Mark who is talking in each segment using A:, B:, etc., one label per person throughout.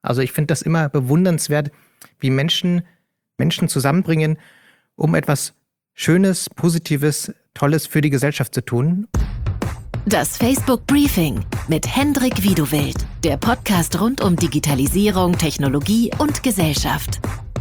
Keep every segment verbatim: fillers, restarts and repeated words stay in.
A: Also ich finde das immer bewundernswert, wie Menschen Menschen zusammenbringen, um etwas Schönes, Positives, Tolles für die Gesellschaft zu tun.
B: Das Facebook Briefing mit Hendrik Wiedewild, der Podcast rund um Digitalisierung, Technologie und Gesellschaft.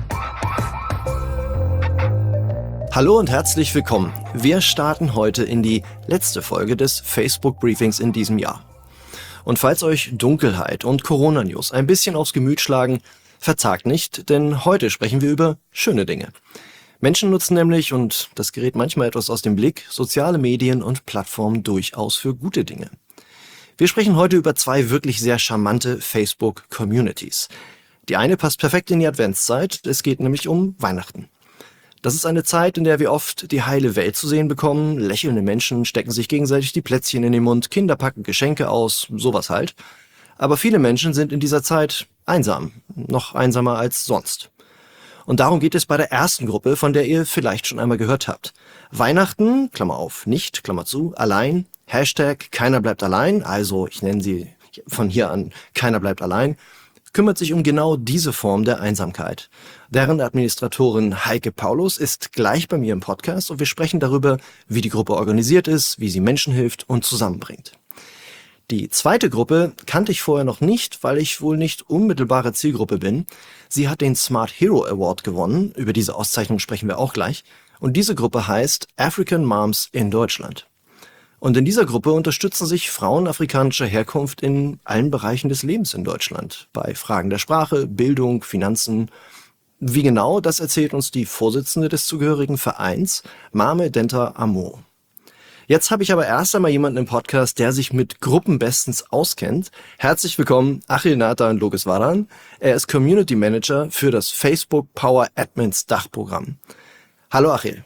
C: Hallo und herzlich willkommen. Wir starten heute in die letzte Folge des Facebook Briefings in diesem Jahr. Und falls euch Dunkelheit und Corona-News ein bisschen aufs Gemüt schlagen, verzagt nicht, denn heute sprechen wir über schöne Dinge. Menschen nutzen nämlich, und das gerät manchmal etwas aus dem Blick, soziale Medien und Plattformen durchaus für gute Dinge. Wir sprechen heute über zwei wirklich sehr charmante Facebook-Communities. Die eine passt perfekt in die Adventszeit, es geht nämlich um Weihnachten. Das ist eine Zeit, in der wir oft die heile Welt zu sehen bekommen. Lächelnde Menschen stecken sich gegenseitig die Plätzchen in den Mund, Kinder packen Geschenke aus, sowas halt. Aber viele Menschen sind in dieser Zeit einsam, noch einsamer als sonst. Und darum geht es bei der ersten Gruppe, von der ihr vielleicht schon einmal gehört habt. Weihnachten, Klammer auf, nicht, Klammer zu, allein, Hashtag keiner bleibt allein, also ich nenne sie von hier an keiner bleibt allein, kümmert sich um genau diese Form der Einsamkeit. Deren Administratorin Heike Paulus ist gleich bei mir im Podcast und wir sprechen darüber, wie die Gruppe organisiert ist, wie sie Menschen hilft und zusammenbringt. Die zweite Gruppe kannte ich vorher noch nicht, weil ich wohl nicht unmittelbare Zielgruppe bin. Sie hat den Smart Hero Award gewonnen, über diese Auszeichnung sprechen wir auch gleich. Und diese Gruppe heißt African Moms in Deutschland. Und in dieser Gruppe unterstützen sich Frauen afrikanischer Herkunft in allen Bereichen des Lebens in Deutschland. Bei Fragen der Sprache, Bildung, Finanzen. Wie genau, das erzählt uns die Vorsitzende des zugehörigen Vereins, Mame Denta Amo. Jetzt habe ich aber erst einmal jemanden im Podcast, der sich mit Gruppen bestens auskennt. Herzlich willkommen, Achil Nathan Logeswaran. Er ist Community Manager für das Facebook Power Admins Dachprogramm. Hallo Achil.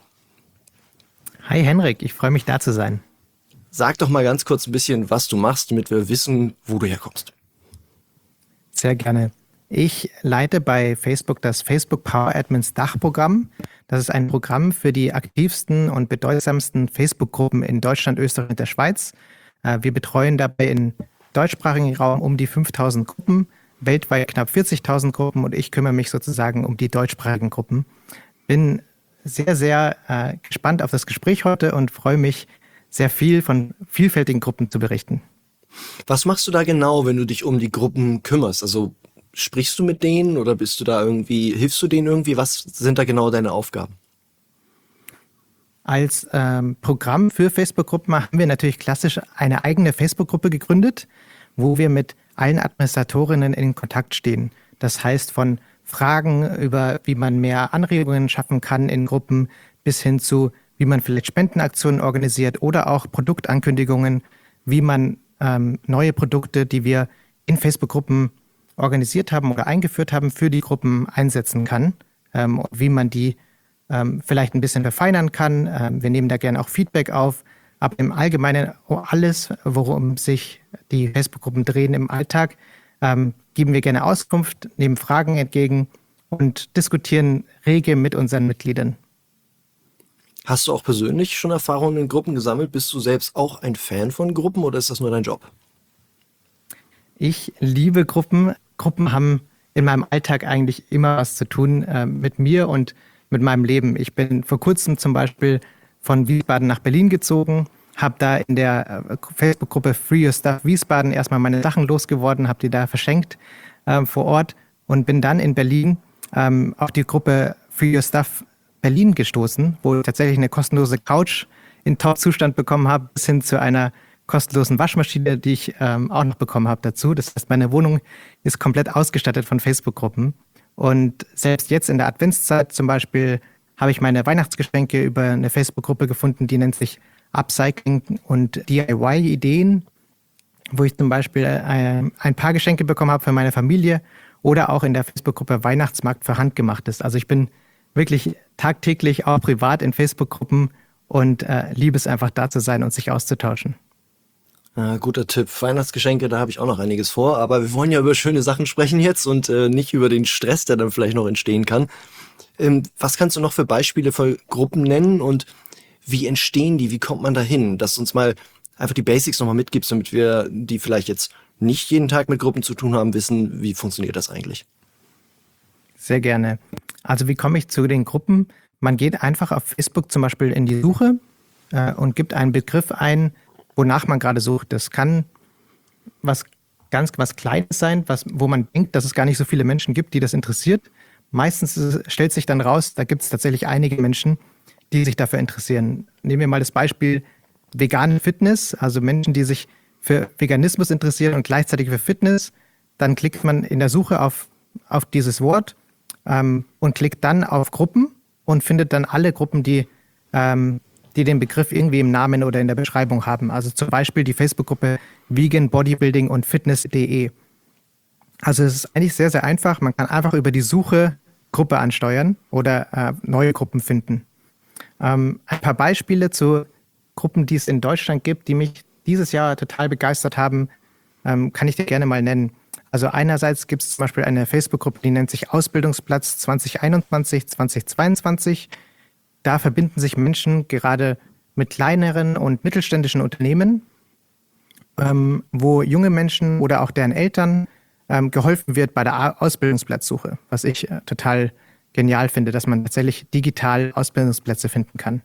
A: Hi Henrik, ich freue mich da zu sein.
C: Sag doch mal ganz kurz ein bisschen, was du machst, damit wir wissen, wo du herkommst.
A: Sehr gerne. Ich leite bei Facebook das Facebook Power Admins Dachprogramm. Das ist ein Programm für die aktivsten und bedeutsamsten Facebook-Gruppen in Deutschland, Österreich und der Schweiz. Wir betreuen dabei im deutschsprachigen Raum um die fünftausend Gruppen, weltweit knapp vierzigtausend Gruppen und ich kümmere mich sozusagen um die deutschsprachigen Gruppen. Bin sehr, sehr äh, gespannt auf das Gespräch heute und freue mich, sehr viel von vielfältigen Gruppen zu berichten.
C: Was machst du da genau, wenn du dich um die Gruppen kümmerst? Also sprichst du mit denen oder bist du da irgendwie, hilfst du denen irgendwie? Was sind da genau deine Aufgaben?
A: Als ähm, Programm für Facebook-Gruppen haben wir natürlich klassisch eine eigene Facebook-Gruppe gegründet, wo wir mit allen Administratorinnen in Kontakt stehen. Das heißt von Fragen über, wie man mehr Anregungen schaffen kann in Gruppen, bis hin zu wie man vielleicht Spendenaktionen organisiert oder auch Produktankündigungen, wie man ähm, neue Produkte, die wir in Facebook-Gruppen organisiert haben oder eingeführt haben, für die Gruppen einsetzen kann, ähm, wie man die ähm, vielleicht ein bisschen verfeinern kann. Ähm, wir nehmen da gerne auch Feedback auf, aber im Allgemeinen alles, worum sich die Facebook-Gruppen drehen im Alltag, ähm, geben wir gerne Auskunft, nehmen Fragen entgegen und diskutieren rege mit unseren Mitgliedern.
C: Hast du auch persönlich schon Erfahrungen in Gruppen gesammelt? Bist du selbst auch ein Fan von Gruppen oder ist das nur dein Job?
A: Ich liebe Gruppen. Gruppen haben in meinem Alltag eigentlich immer was zu tun äh, mit mir und mit meinem Leben. Ich bin vor kurzem zum Beispiel von Wiesbaden nach Berlin gezogen, habe da in der äh, Facebook-Gruppe Free Your Stuff Wiesbaden erstmal meine Sachen losgeworden, habe die da verschenkt äh, vor Ort und bin dann in Berlin ähm, auf die Gruppe Free Your Stuff Berlin gestoßen, wo ich tatsächlich eine kostenlose Couch in Top-Zustand bekommen habe, bis hin zu einer kostenlosen Waschmaschine, die ich ähm, auch noch bekommen habe dazu. Das heißt, meine Wohnung ist komplett ausgestattet von Facebook-Gruppen. Und selbst jetzt in der Adventszeit zum Beispiel habe ich meine Weihnachtsgeschenke über eine Facebook-Gruppe gefunden, die nennt sich Upcycling und D I Y-Ideen, wo ich zum Beispiel äh, ein paar Geschenke bekommen habe für meine Familie oder auch in der Facebook-Gruppe Weihnachtsmarkt für Handgemachtes. Also ich bin wirklich tagtäglich auch privat in Facebook-Gruppen und äh, liebe es einfach da zu sein und sich auszutauschen.
C: Ja, guter Tipp. Weihnachtsgeschenke, da habe ich auch noch einiges vor, aber wir wollen ja über schöne Sachen sprechen jetzt und äh, nicht über den Stress, der dann vielleicht noch entstehen kann. Ähm, was kannst du noch für Beispiele für Gruppen nennen und wie entstehen die, wie kommt man da hin? Dass du uns mal einfach die Basics nochmal mitgibst, damit wir, die vielleicht jetzt nicht jeden Tag mit Gruppen zu tun haben, wissen, wie funktioniert das eigentlich?
A: Sehr gerne. Also wie komme ich zu den Gruppen? Man geht einfach auf Facebook zum Beispiel in die Suche äh, und gibt einen Begriff ein, wonach man gerade sucht. Das kann was ganz was Kleines sein, was, wo man denkt, dass es gar nicht so viele Menschen gibt, die das interessiert. Meistens ist, stellt sich dann raus, da gibt es tatsächlich einige Menschen, die sich dafür interessieren. Nehmen wir mal das Beispiel vegane Fitness, also Menschen, die sich für Veganismus interessieren und gleichzeitig für Fitness. Dann klickt man in der Suche auf, auf dieses Wort ähm, und klickt dann auf Gruppen und findet dann alle Gruppen, die, ähm, die den Begriff irgendwie im Namen oder in der Beschreibung haben. Also zum Beispiel die Facebook-Gruppe Vegan Bodybuilding und Fitness punkt de. Also es ist eigentlich sehr, sehr einfach. Man kann einfach über die Suche Gruppe ansteuern oder äh, neue Gruppen finden. Ähm, ein paar Beispiele zu Gruppen, die es in Deutschland gibt, die mich dieses Jahr total begeistert haben, ähm, kann ich dir gerne mal nennen. Also einerseits gibt es zum Beispiel eine Facebook-Gruppe, die nennt sich Ausbildungsplatz zwanzig einundzwanzig zwanzig zweiundzwanzig. Da verbinden sich Menschen gerade mit kleineren und mittelständischen Unternehmen, ähm, wo junge Menschen oder auch deren Eltern ähm, geholfen wird bei der Ausbildungsplatzsuche, was ich äh, total genial finde, dass man tatsächlich digital Ausbildungsplätze finden kann.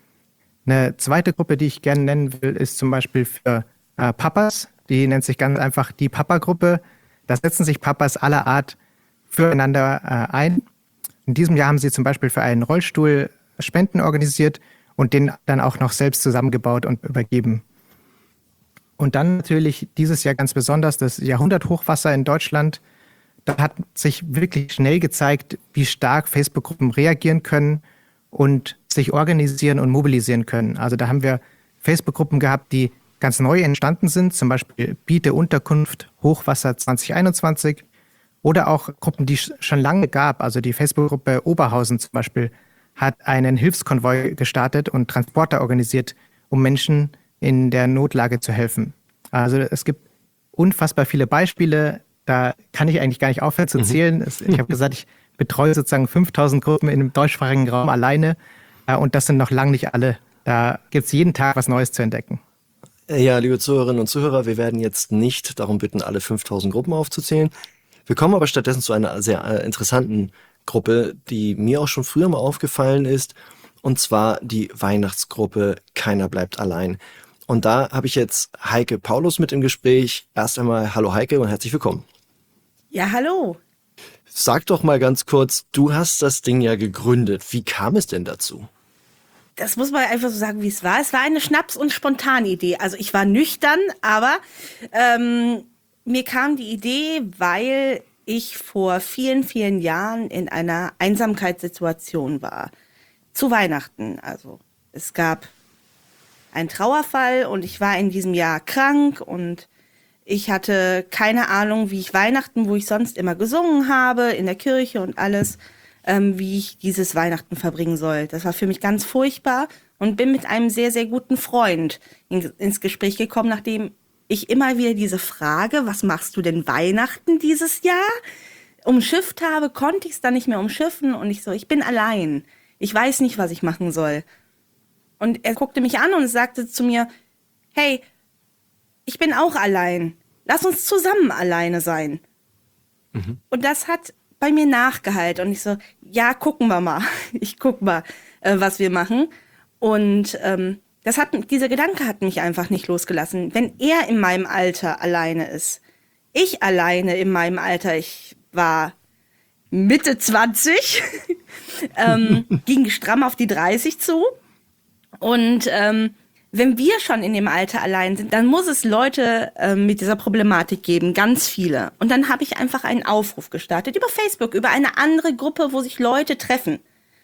A: Eine zweite Gruppe, die ich gerne nennen will, ist zum Beispiel für äh, Papas. Die nennt sich ganz einfach die Papa-Gruppe. Da setzen sich Papas aller Art füreinander äh, ein. In diesem Jahr haben sie zum Beispiel für einen Rollstuhl Spenden organisiert und den dann auch noch selbst zusammengebaut und übergeben. Und dann natürlich dieses Jahr ganz besonders das Jahrhunderthochwasser in Deutschland. Da hat sich wirklich schnell gezeigt, wie stark Facebook-Gruppen reagieren können und sich organisieren und mobilisieren können. Also da haben wir Facebook-Gruppen gehabt, die ganz neu entstanden sind, zum Beispiel Biete Unterkunft Hochwasser zwanzig einundzwanzig oder auch Gruppen, die es schon lange gab. Also die Facebook-Gruppe Oberhausen zum Beispiel hat einen Hilfskonvoi gestartet und Transporter organisiert, um Menschen in der Notlage zu helfen. Also es gibt unfassbar viele Beispiele, da kann ich eigentlich gar nicht aufhören zu zählen. Mhm. Ich habe gesagt, ich betreue sozusagen fünftausend Gruppen in dem deutschsprachigen Raum alleine und das sind noch lange nicht alle. Da gibt es jeden Tag was Neues zu entdecken.
C: Ja, liebe Zuhörerinnen und Zuhörer, wir werden jetzt nicht darum bitten, alle fünftausend Gruppen aufzuzählen. Wir kommen aber stattdessen zu einer sehr äh, interessanten Gruppe, die mir auch schon früher mal aufgefallen ist, und zwar die Weihnachtsgruppe Keiner bleibt allein. Und da habe ich jetzt Heike Paulus mit im Gespräch. Erst einmal hallo Heike und herzlich willkommen.
D: Ja, hallo.
C: Sag doch mal ganz kurz, du hast das Ding ja gegründet. Wie kam es denn dazu?
D: Das muss man einfach so sagen, wie es war. Es war eine Schnaps- und Spontanidee. Also ich war nüchtern, aber ähm, mir kam die Idee, weil ich vor vielen, vielen Jahren in einer Einsamkeitssituation war. Zu Weihnachten. Also es gab einen Trauerfall und ich war in diesem Jahr krank und ich hatte keine Ahnung, wie ich Weihnachten, wo ich sonst immer gesungen habe, in der Kirche und alles, ähm, wie ich dieses Weihnachten verbringen soll. Das war für mich ganz furchtbar und bin mit einem sehr, sehr guten Freund in, ins Gespräch gekommen, nachdem ich immer wieder diese Frage, was machst du denn Weihnachten dieses Jahr, umschifft habe, konnte ich es dann nicht mehr umschiffen und ich so, ich bin allein. Ich weiß nicht, was ich machen soll. Und er guckte mich an und sagte zu mir, hey, ich bin auch allein. Lass uns zusammen alleine sein. Mhm. Und das hat bei mir nachgehallt. Und ich so, ja, gucken wir mal. Ich guck mal, äh, was wir machen. Und ähm, das hat, dieser Gedanke hat mich einfach nicht losgelassen. Wenn er in meinem Alter alleine ist, ich alleine in meinem Alter, ich war Mitte zwanzig, ähm, ging stramm auf die dreißig zu. Und ähm, wenn wir schon in dem Alter allein sind, dann muss es Leute ähm, mit dieser Problematik geben, ganz viele. Und dann habe ich einfach einen Aufruf gestartet über Facebook, über eine andere Gruppe, wo sich Leute treffen.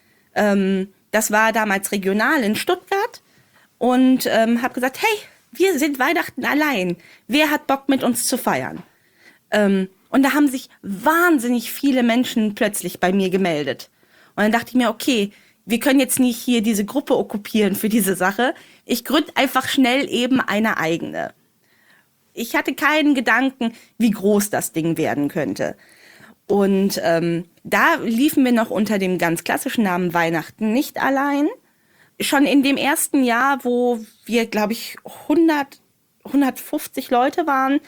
D: Ähm, das war damals regional in Stuttgart und ähm, habe gesagt, hey, wir sind Weihnachten allein. Wer hat Bock, mit uns zu feiern? Ähm, und da haben sich wahnsinnig viele Menschen plötzlich bei mir gemeldet. Und dann dachte ich mir, okay, wir können jetzt nicht hier diese Gruppe okkupieren für diese Sache. Ich gründe einfach schnell eben eine eigene. Ich hatte keinen Gedanken, wie groß das Ding werden könnte. Und ähm, da liefen wir noch unter dem ganz klassischen Namen Weihnachten nicht allein. Schon in dem ersten Jahr, wo wir, glaube ich, hundert, hundertfünfzig Leute waren,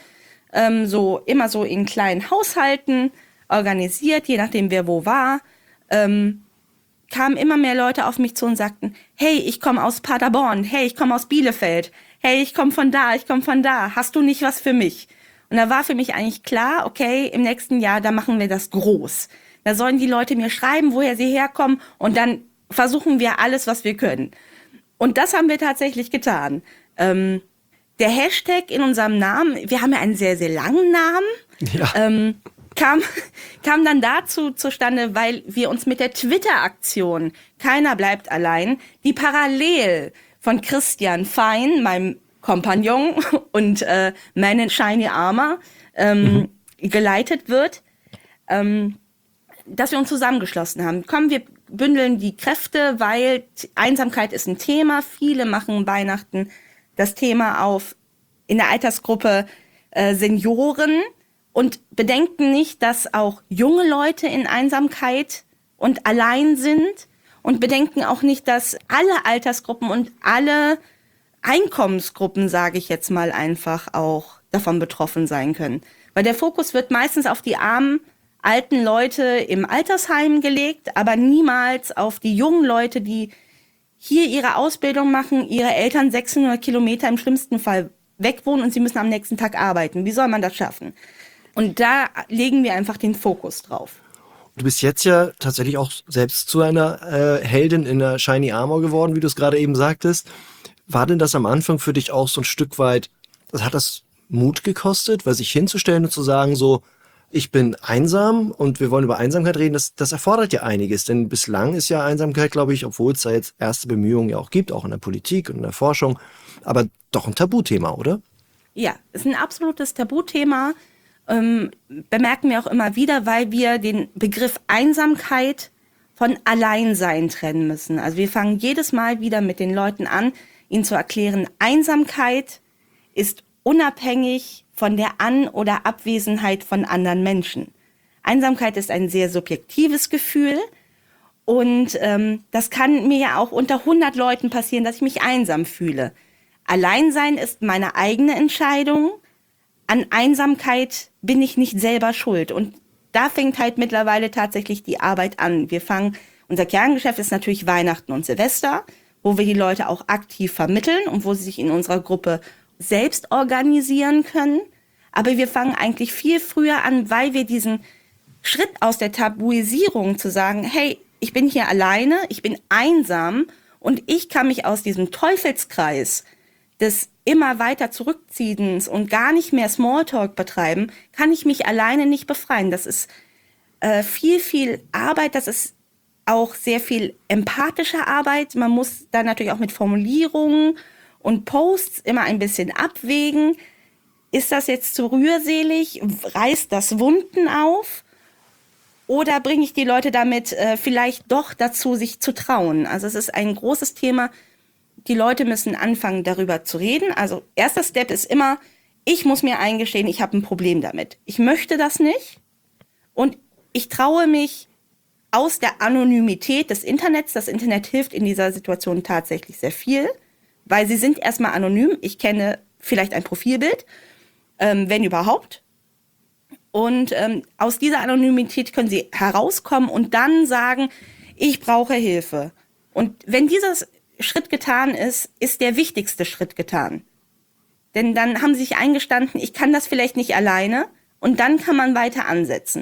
D: ähm, so immer so in kleinen Haushalten organisiert, je nachdem wer wo war, ähm, kamen immer mehr Leute auf mich zu und sagten, hey, ich komme aus Paderborn, hey, ich komme aus Bielefeld, hey, ich komme von da, ich komme von da, hast du nicht was für mich? Und da war für mich eigentlich klar, okay, im nächsten Jahr, da machen wir das groß. Da sollen die Leute mir schreiben, woher sie herkommen und dann versuchen wir alles, was wir können. Und das haben wir tatsächlich getan. Ähm, der Hashtag in unserem Namen, wir haben ja einen sehr, sehr langen Namen,
C: Ja.
D: ähm, kam, kam dann dazu zustande, weil wir uns mit der Twitter-Aktion Keiner bleibt allein, die parallel von Christian Fein, meinem Kompagnon und äh, meinen Shiny Armor ähm, mhm. geleitet wird, ähm, dass wir uns zusammengeschlossen haben. Komm, wir bündeln die Kräfte, weil Einsamkeit ist ein Thema. Viele machen Weihnachten das Thema auf in der Altersgruppe äh, Senioren und bedenken nicht, dass auch junge Leute in Einsamkeit und allein sind und bedenken auch nicht, dass alle Altersgruppen und alle Einkommensgruppen, sage ich jetzt mal einfach, auch davon betroffen sein können. Weil der Fokus wird meistens auf die armen, alten Leute im Altersheim gelegt, aber niemals auf die jungen Leute, die hier ihre Ausbildung machen, ihre Eltern sechshundert Kilometer im schlimmsten Fall wegwohnen und sie müssen am nächsten Tag arbeiten. Wie soll man das schaffen? Und da legen wir einfach den Fokus drauf.
C: Du bist jetzt ja tatsächlich auch selbst zu einer äh, Heldin in der Shiny Armor geworden, wie du es gerade eben sagtest. War denn das am Anfang für dich auch so ein Stück weit, das hat das Mut gekostet, weil sich hinzustellen und zu sagen so, ich bin einsam und wir wollen über Einsamkeit reden, das, das erfordert ja einiges. Denn bislang ist ja Einsamkeit, glaube ich, obwohl es da jetzt erste Bemühungen ja auch gibt, auch in der Politik und in der Forschung, aber doch ein Tabuthema, oder?
D: Ja, ist ein absolutes Tabuthema. Ähm, bemerken wir auch immer wieder, weil wir den Begriff Einsamkeit von Alleinsein trennen müssen. Also wir fangen jedes Mal wieder mit den Leuten an, ihnen zu erklären, Einsamkeit ist unabhängig von der An- oder Abwesenheit von anderen Menschen. Einsamkeit ist ein sehr subjektives Gefühl und ähm, das kann mir ja auch unter hundert Leuten passieren, dass ich mich einsam fühle. Alleinsein ist meine eigene Entscheidung. An Einsamkeit bin ich nicht selber schuld. Und da fängt halt mittlerweile tatsächlich die Arbeit an. Wir fangen, unser Kerngeschäft ist natürlich Weihnachten und Silvester, wo wir die Leute auch aktiv vermitteln und wo sie sich in unserer Gruppe selbst organisieren können. Aber wir fangen eigentlich viel früher an, weil wir diesen Schritt aus der Tabuisierung zu sagen, hey, ich bin hier alleine, ich bin einsam und ich kann mich aus diesem Teufelskreis des immer weiter Zurückziehens und gar nicht mehr Smalltalk betreiben, kann ich mich alleine nicht befreien. Das ist äh, viel, viel Arbeit, das ist auch sehr viel empathische Arbeit. Man muss da natürlich auch mit Formulierungen und Posts immer ein bisschen abwägen. Ist das jetzt zu rührselig? Reißt das Wunden auf? Oder bringe ich die Leute damit äh, vielleicht doch dazu, sich zu trauen? Also es ist ein großes Thema. Die Leute müssen anfangen, darüber zu reden. Also erster Step ist immer, ich muss mir eingestehen, ich habe ein Problem damit. Ich möchte das nicht und ich traue mich aus der Anonymität des Internets. Das Internet hilft in dieser Situation tatsächlich sehr viel, weil sie sind erstmal anonym. Ich kenne vielleicht ein Profilbild, ähm, wenn überhaupt. Und ähm, aus dieser Anonymität können sie herauskommen und dann sagen, ich brauche Hilfe. Und wenn dieses Schritt getan ist, ist der wichtigste Schritt getan. Denn dann haben sie sich eingestanden, ich kann das vielleicht nicht alleine und dann kann man weiter ansetzen.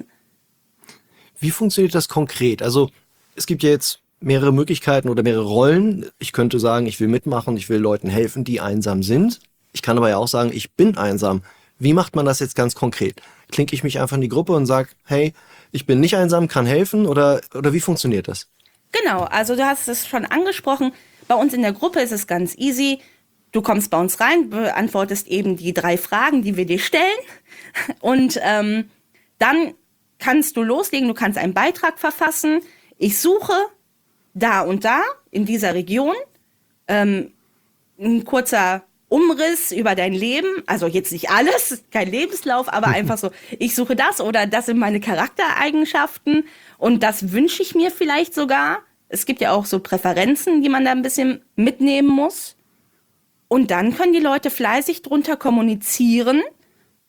C: Wie funktioniert das konkret? Also es gibt ja jetzt mehrere Möglichkeiten oder mehrere Rollen. Ich könnte sagen, ich will mitmachen, ich will Leuten helfen, die einsam sind. Ich kann aber ja auch sagen, ich bin einsam. Wie macht man das jetzt ganz konkret? Klinke ich mich einfach in die Gruppe und sage, hey, ich bin nicht einsam, kann helfen oder, oder wie funktioniert das?
D: Genau, also du hast es schon angesprochen. Bei uns in der Gruppe ist es ganz easy. Du kommst bei uns rein, beantwortest eben die drei Fragen, die wir dir stellen. Und ähm, dann kannst du loslegen, du kannst einen Beitrag verfassen. Ich suche da und da in dieser Region ähm, ein kurzer Umriss über dein Leben. Also jetzt nicht alles, kein Lebenslauf, aber einfach so, ich suche das oder das sind meine Charaktereigenschaften und das wünsche ich mir vielleicht sogar. Es gibt ja auch so Präferenzen, die man da ein bisschen mitnehmen muss. Und dann können die Leute fleißig drunter kommunizieren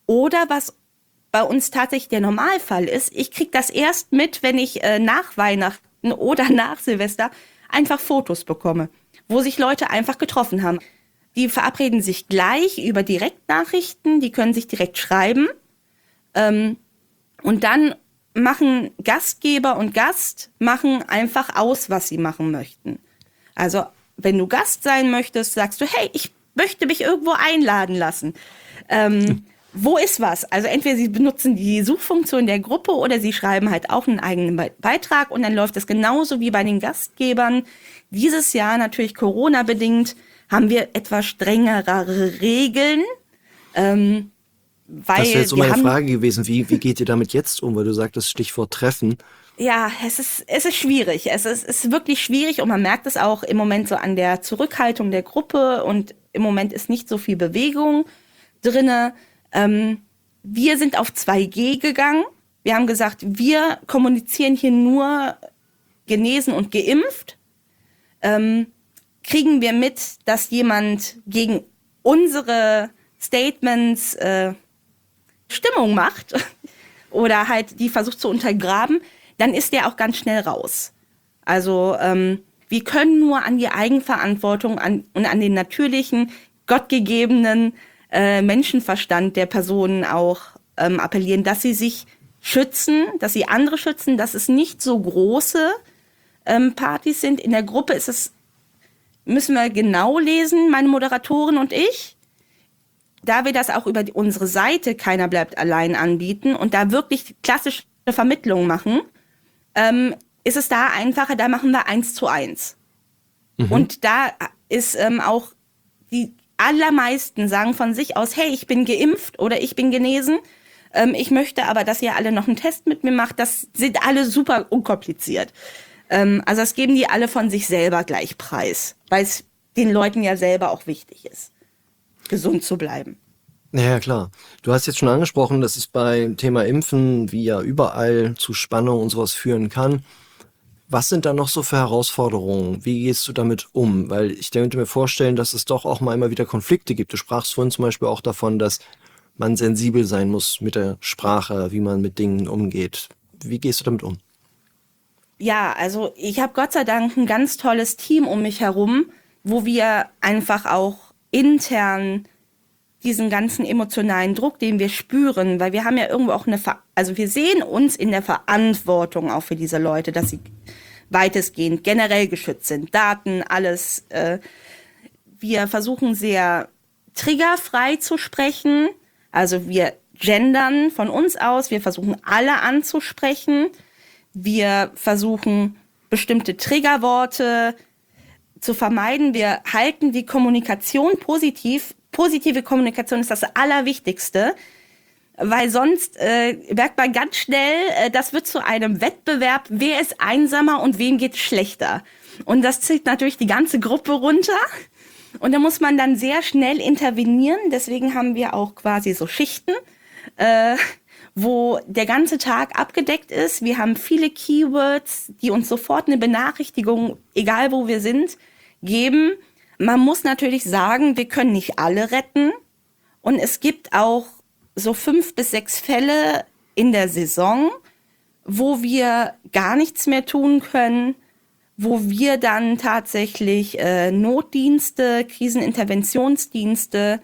D: Oder was bei uns tatsächlich der Normalfall ist, ich kriege das erst mit, wenn ich äh, nach Weihnachten oder nach Silvester einfach Fotos bekomme, wo sich Leute einfach getroffen haben. Die verabreden sich gleich über Direktnachrichten, die können sich direkt schreiben. Ähm, und dann machen Gastgeber und Gast machen einfach aus, was sie machen möchten. Also wenn du Gast sein möchtest, sagst du, hey, ich möchte mich irgendwo einladen lassen. Ähm, Wo ist was? Also entweder sie benutzen die Suchfunktion der Gruppe oder sie schreiben halt auch einen eigenen Be- Beitrag und dann läuft es genauso wie bei den Gastgebern. Dieses Jahr natürlich Corona-bedingt haben wir etwas strengere Regeln. Ähm, weil
C: das wäre jetzt so
D: wir
C: meine
D: haben,
C: Frage gewesen, wie, wie geht ihr damit jetzt um? Weil du sagtest, Stichwort Treffen.
D: Ja, es ist, es ist schwierig. Es ist, es ist wirklich schwierig und man merkt es auch im Moment so an der Zurückhaltung der Gruppe und im Moment ist nicht so viel Bewegung drinne. Ähm, wir sind auf zwei G gegangen. Wir haben gesagt, wir kommunizieren hier nur genesen und geimpft. Ähm, kriegen wir mit, dass jemand gegen unsere Statements äh, Stimmung macht oder halt die versucht zu untergraben, dann ist der auch ganz schnell raus. Also ähm, wir können nur an die Eigenverantwortung an, und an den natürlichen, gottgegebenen äh, Menschenverstand der Personen auch ähm, appellieren, dass sie sich schützen, dass sie andere schützen, dass es nicht so große ähm, Partys sind. In der Gruppe ist es, müssen wir genau lesen, meine Moderatorin und ich, da wir das auch über die, unsere Seite Keiner bleibt allein anbieten und da wirklich klassische Vermittlung machen, ähm, ist es da einfacher, da machen wir eins zu eins. Mhm. Und da ist ähm, auch die allermeisten sagen von sich aus, hey, ich bin geimpft oder ich bin genesen, ähm, ich möchte aber, dass ihr alle noch einen Test mit mir macht. Das sind alle super unkompliziert. Ähm, also das geben die alle von sich selber gleich preis, weil es den Leuten ja selber auch wichtig ist, gesund zu bleiben.
C: Ja, klar. Du hast jetzt schon angesprochen, dass es beim Thema Impfen, wie ja überall, zu Spannung und sowas führen kann. Was sind da noch so für Herausforderungen? Wie gehst du damit um? Weil ich könnte mir vorstellen, dass es doch auch mal immer wieder Konflikte gibt. Du sprachst vorhin zum Beispiel auch davon, dass man sensibel sein muss mit der Sprache, wie man mit Dingen umgeht. Wie gehst du damit um?
D: Ja, also ich habe Gott sei Dank ein ganz tolles Team um mich herum, wo wir einfach auch intern diesen ganzen emotionalen Druck, den wir spüren, weil wir haben ja irgendwo auch eine, Ver- also wir sehen uns in der Verantwortung auch für diese Leute, dass sie weitestgehend generell geschützt sind, Daten, alles. Äh, wir versuchen sehr triggerfrei zu sprechen, also wir gendern von uns aus, wir versuchen alle anzusprechen, wir versuchen bestimmte Triggerworte zu vermeiden, wir halten die Kommunikation positiv. Positive Kommunikation ist das Allerwichtigste, weil sonst äh, merkt man ganz schnell, äh, das wird zu einem Wettbewerb, wer ist einsamer und wem geht es schlechter. Und das zieht natürlich die ganze Gruppe runter und da muss man dann sehr schnell intervenieren. Deswegen haben wir auch quasi so Schichten, äh, wo der ganze Tag abgedeckt ist. Wir haben viele Keywords, die uns sofort eine Benachrichtigung, egal wo wir sind, geben. Man muss natürlich sagen, wir können nicht alle retten. Und es gibt auch so fünf bis sechs Fälle in der Saison, wo wir gar nichts mehr tun können, wo wir dann tatsächlich äh, Notdienste, Kriseninterventionsdienste,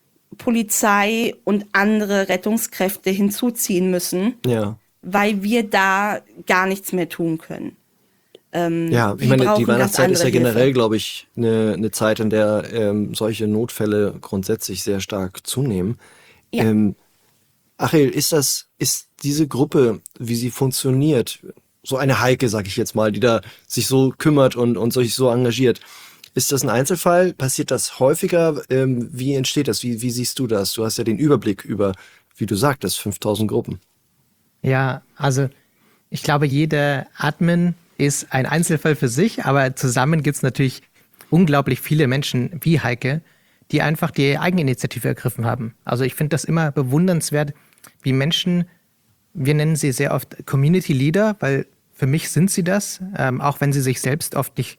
D: Polizei und andere Rettungskräfte hinzuziehen müssen,
C: ja.
D: weil wir da gar nichts mehr tun können. Ähm,
C: ja, ich meine, die Weihnachtszeit ist ja generell,
D: Hilfe.
C: glaube ich, eine, eine Zeit, in der ähm, solche Notfälle grundsätzlich sehr stark zunehmen.
D: Ja.
C: Ähm, Achel, ist das, ist diese Gruppe, wie sie funktioniert, so eine Heike, sag ich jetzt mal, die da sich so kümmert und, und sich so engagiert, ist das ein Einzelfall? Passiert das häufiger? Ähm, wie entsteht das? Wie, wie siehst du das? Du hast ja den Überblick über, wie du sagtest, fünftausend Gruppen.
A: Ja, also ich glaube, jeder Admin ist ein Einzelfall für sich, aber zusammen gibt es natürlich unglaublich viele Menschen wie Heike, die einfach die Eigeninitiative ergriffen haben. Also ich finde das immer bewundernswert, wie Menschen, wir nennen sie sehr oft Community Leader, weil für mich sind sie das, ähm, auch wenn sie sich selbst oft nicht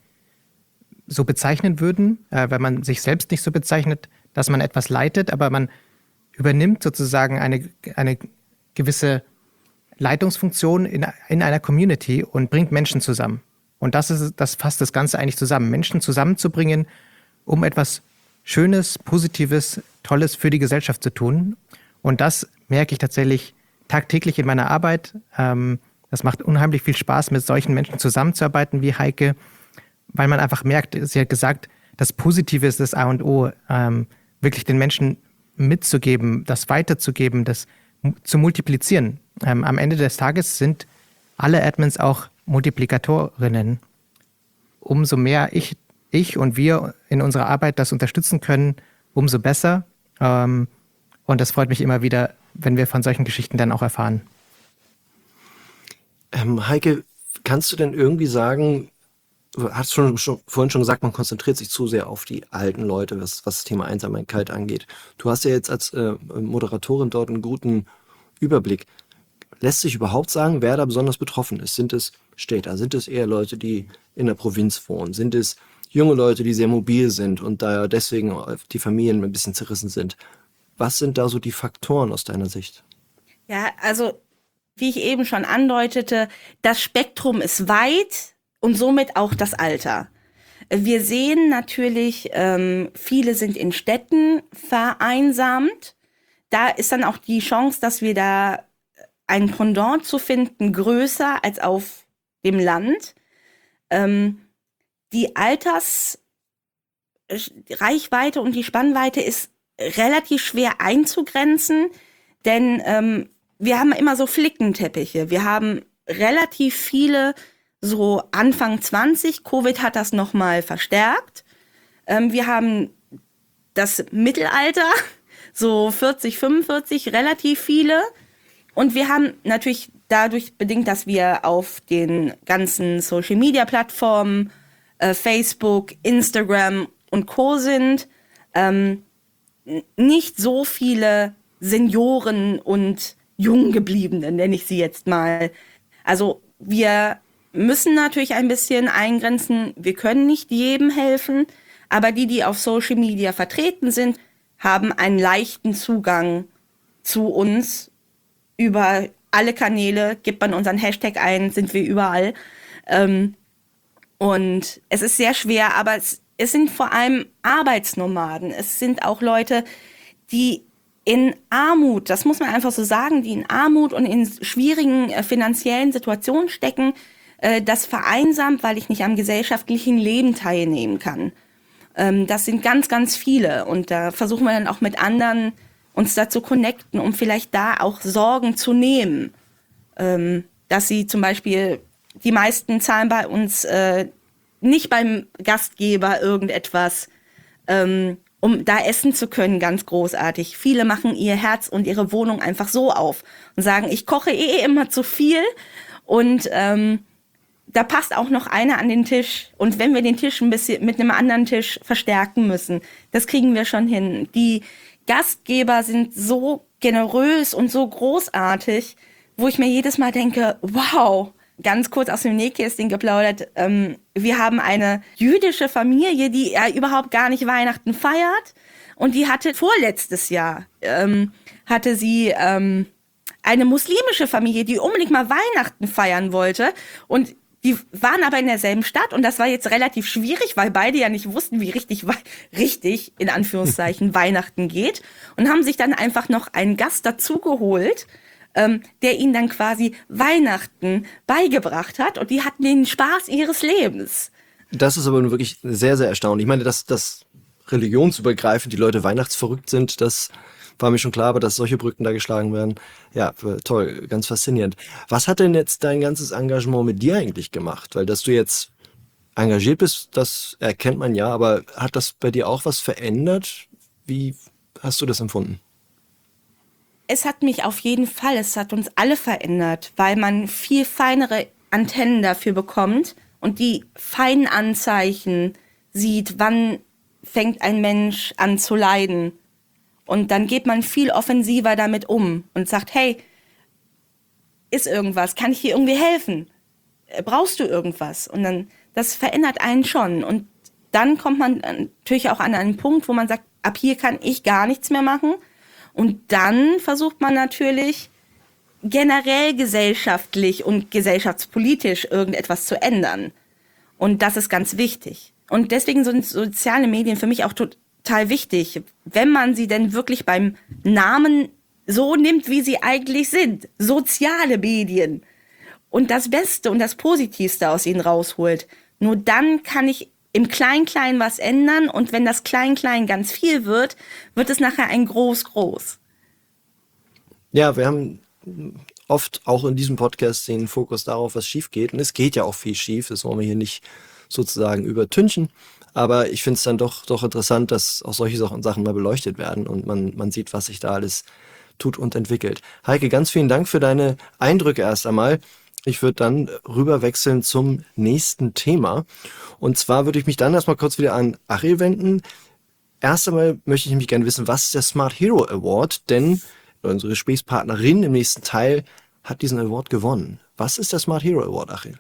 A: so bezeichnen würden, äh, wenn man sich selbst nicht so bezeichnet, dass man etwas leitet, aber man übernimmt sozusagen eine, eine gewisse Leitungsfunktion in, in einer Community und bringt Menschen zusammen. Und das ist, das fasst das Ganze eigentlich zusammen. Menschen zusammenzubringen, um etwas Schönes, Positives, Tolles für die Gesellschaft zu tun. Und das merke ich tatsächlich tagtäglich in meiner Arbeit. Ähm, das macht unheimlich viel Spaß, mit solchen Menschen zusammenzuarbeiten wie Heike, weil man einfach merkt, sie hat gesagt, das Positive ist das A und O, ähm, wirklich den Menschen mitzugeben, das weiterzugeben, das zu multiplizieren. Ähm, am Ende des Tages sind alle Admins auch Multiplikatorinnen. Umso mehr ich, ich und wir in unserer Arbeit das unterstützen können, umso besser. Ähm, und das freut mich immer wieder, wenn wir von solchen Geschichten dann auch erfahren.
C: Ähm, Heike, kannst du denn irgendwie sagen, du hast schon, schon vorhin schon gesagt, man konzentriert sich zu sehr auf die alten Leute, was, was das Thema Einsamkeit angeht. Du hast ja jetzt als äh, Moderatorin dort einen guten Überblick. Lässt sich überhaupt sagen, wer da besonders betroffen ist? Sind es Städter? Sind es eher Leute, die in der Provinz wohnen? Sind es junge Leute, die sehr mobil sind und da deswegen die Familien ein bisschen zerrissen sind? Was sind da so die Faktoren aus deiner Sicht?
D: Ja, also wie ich eben schon andeutete, das Spektrum ist weit und somit auch das Alter. Wir sehen natürlich, ähm, viele sind in Städten vereinsamt. Da ist dann auch die Chance, dass wir da ein Pendant zu finden, größer als auf dem Land. Ähm, die Altersreichweite und die Spannweite ist relativ schwer einzugrenzen, denn ähm, wir haben immer so Flickenteppiche. Wir haben relativ viele so Anfang zwanzig. Covid hat das nochmal verstärkt. Ähm, wir haben das Mittelalter, so vierzig, fünfundvierzig, relativ viele. Und wir haben natürlich dadurch bedingt, dass wir auf den ganzen Social-Media-Plattformen, äh, Facebook, Instagram und Co. sind, ähm, nicht so viele Senioren und Junggebliebene, nenne ich sie jetzt mal. Also wir müssen natürlich ein bisschen eingrenzen. Wir können nicht jedem helfen, aber die, die auf Social Media vertreten sind, haben einen leichten Zugang zu uns. Über alle Kanäle, gibt man unseren Hashtag ein, sind wir überall. Ähm, und es ist sehr schwer, aber es, es sind vor allem Arbeitsnomaden. Es sind auch Leute, die in Armut, das muss man einfach so sagen, die in Armut und in schwierigen äh, finanziellen Situationen stecken, äh, das vereinsamt, weil ich nicht am gesellschaftlichen Leben teilnehmen kann. Ähm, das sind ganz, ganz viele. Und da versuchen wir dann auch mit anderen uns dazu connecten, um vielleicht da auch Sorgen zu nehmen. Ähm, dass sie zum Beispiel, die meisten zahlen bei uns äh, nicht beim Gastgeber irgendetwas, ähm, um da essen zu können, ganz großartig. Viele machen ihr Herz und ihre Wohnung einfach so auf und sagen, ich koche eh immer zu viel und ähm, da passt auch noch einer an den Tisch. Und wenn wir den Tisch ein bisschen mit einem anderen Tisch verstärken müssen, das kriegen wir schon hin. Die Gastgeber sind so generös und so großartig, wo ich mir jedes Mal denke, wow, ganz kurz aus dem Nähkästchen geplaudert, ähm, wir haben eine jüdische Familie, die ja überhaupt gar nicht Weihnachten feiert und die hatte vorletztes Jahr, ähm, hatte sie ähm, eine muslimische Familie, die unbedingt mal Weihnachten feiern wollte und die waren aber in derselben Stadt und das war jetzt relativ schwierig, weil beide ja nicht wussten, wie richtig, richtig in Anführungszeichen, Weihnachten geht und haben sich dann einfach noch einen Gast dazugeholt, ähm, der ihnen dann quasi Weihnachten beigebracht hat und die hatten den Spaß ihres Lebens.
C: Das ist aber nun wirklich sehr, sehr erstaunlich. Ich meine, dass, dass religionsübergreifend die Leute weihnachtsverrückt sind, das war mir schon klar, aber dass solche Brücken da geschlagen werden, ja, toll, ganz faszinierend. Was hat denn jetzt dein ganzes Engagement mit dir eigentlich gemacht? Weil, dass du jetzt engagiert bist, das erkennt man ja, aber hat das bei dir auch was verändert? Wie hast du das empfunden?
D: Es hat mich auf jeden Fall, es hat uns alle verändert, weil man viel feinere Antennen dafür bekommt und die feinen Anzeichen sieht, wann fängt ein Mensch an zu leiden. Und dann geht man viel offensiver damit um und sagt, hey, ist irgendwas? Kann ich dir irgendwie helfen? Brauchst du irgendwas? Und dann, das verändert einen schon. Und dann kommt man natürlich auch an einen Punkt, wo man sagt, ab hier kann ich gar nichts mehr machen. Und dann versucht man natürlich generell gesellschaftlich und gesellschaftspolitisch irgendetwas zu ändern. Und das ist ganz wichtig. Und deswegen sind soziale Medien für mich auch total wichtig, wenn man sie denn wirklich beim Namen so nimmt, wie sie eigentlich sind. Soziale Medien. Und das Beste und das Positivste aus ihnen rausholt. Nur dann kann ich im Klein-Klein was ändern. Und wenn das Klein-Klein ganz viel wird, wird es nachher ein Groß-Groß.
C: Ja, wir haben oft auch in diesem Podcast den Fokus darauf, was schief geht. Und es geht ja auch viel schief. Das wollen wir hier nicht sozusagen übertünchen. Aber ich finde es dann doch, doch interessant, dass auch solche Sachen mal beleuchtet werden und man, man sieht, was sich da alles tut und entwickelt. Heike, ganz vielen Dank für deine Eindrücke erst einmal. Ich würde dann rüber wechseln zum nächsten Thema. Und zwar würde ich mich dann erstmal kurz wieder an Achel wenden. Erst einmal möchte ich nämlich gerne wissen, was ist der Smart Hero Award? Denn unsere Gesprächspartnerin im nächsten Teil hat diesen Award gewonnen. Was ist der Smart Hero Award, Achel?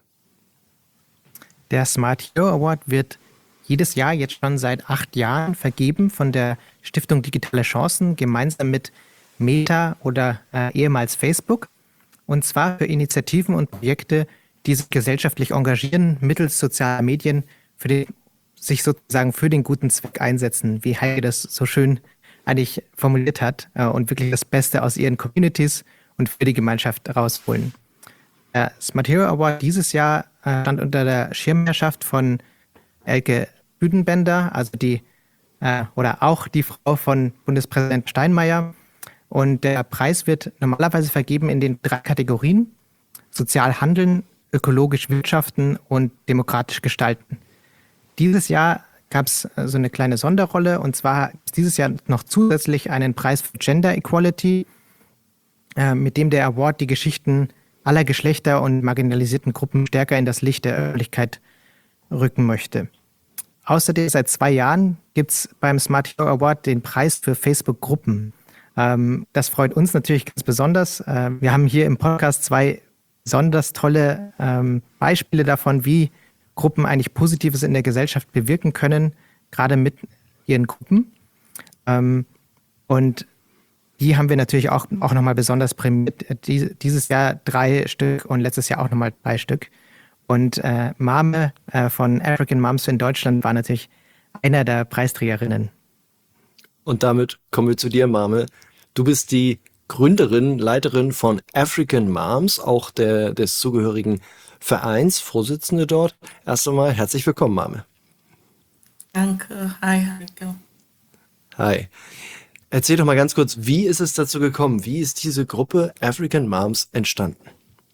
A: Der Smart Hero Award wird jedes Jahr jetzt schon seit acht Jahren vergeben von der Stiftung Digitale Chancen gemeinsam mit Meta oder äh, ehemals Facebook. Und zwar für Initiativen und Projekte, die sich gesellschaftlich engagieren, mittels sozialer Medien, für den, sich sozusagen für den guten Zweck einsetzen, wie Heike das so schön eigentlich formuliert hat, äh, und wirklich das Beste aus ihren Communities und für die Gemeinschaft rausholen. Der Smart Hero Award dieses Jahr äh, stand unter der Schirmherrschaft von Elke Büdenbender, also die äh, oder auch die Frau von Bundespräsident Steinmeier. Und der Preis wird normalerweise vergeben in den drei Kategorien: sozial handeln, ökologisch wirtschaften und demokratisch gestalten. Dieses Jahr gab es so eine kleine Sonderrolle, und zwar gibt es dieses Jahr noch zusätzlich einen Preis für Gender Equality, äh, mit dem der Award die Geschichten aller Geschlechter und marginalisierten Gruppen stärker in das Licht der Öffentlichkeit rücken möchte. Außerdem seit zwei Jahren gibt es beim Smart Hero Award den Preis für Facebook-Gruppen. Ähm, das freut uns natürlich ganz besonders. Ähm, wir haben hier im Podcast zwei besonders tolle ähm, Beispiele davon, wie Gruppen eigentlich Positives in der Gesellschaft bewirken können, gerade mit ihren Gruppen. Ähm, und die haben wir natürlich auch, auch nochmal besonders prämiert. Die, dieses Jahr drei Stück und letztes Jahr auch nochmal drei Stück. Und äh, Mame äh, von African Moms in Deutschland war natürlich einer der Preisträgerinnen.
C: Und damit kommen wir zu dir, Mame. Du bist die Gründerin, Leiterin von African Moms, auch der, des zugehörigen Vereins, Vorsitzende dort. Erst einmal herzlich willkommen, Mame.
E: Danke. Hi, Heike.
C: Hi. Erzähl doch mal ganz kurz, wie ist es dazu gekommen? Wie ist diese Gruppe African Moms entstanden?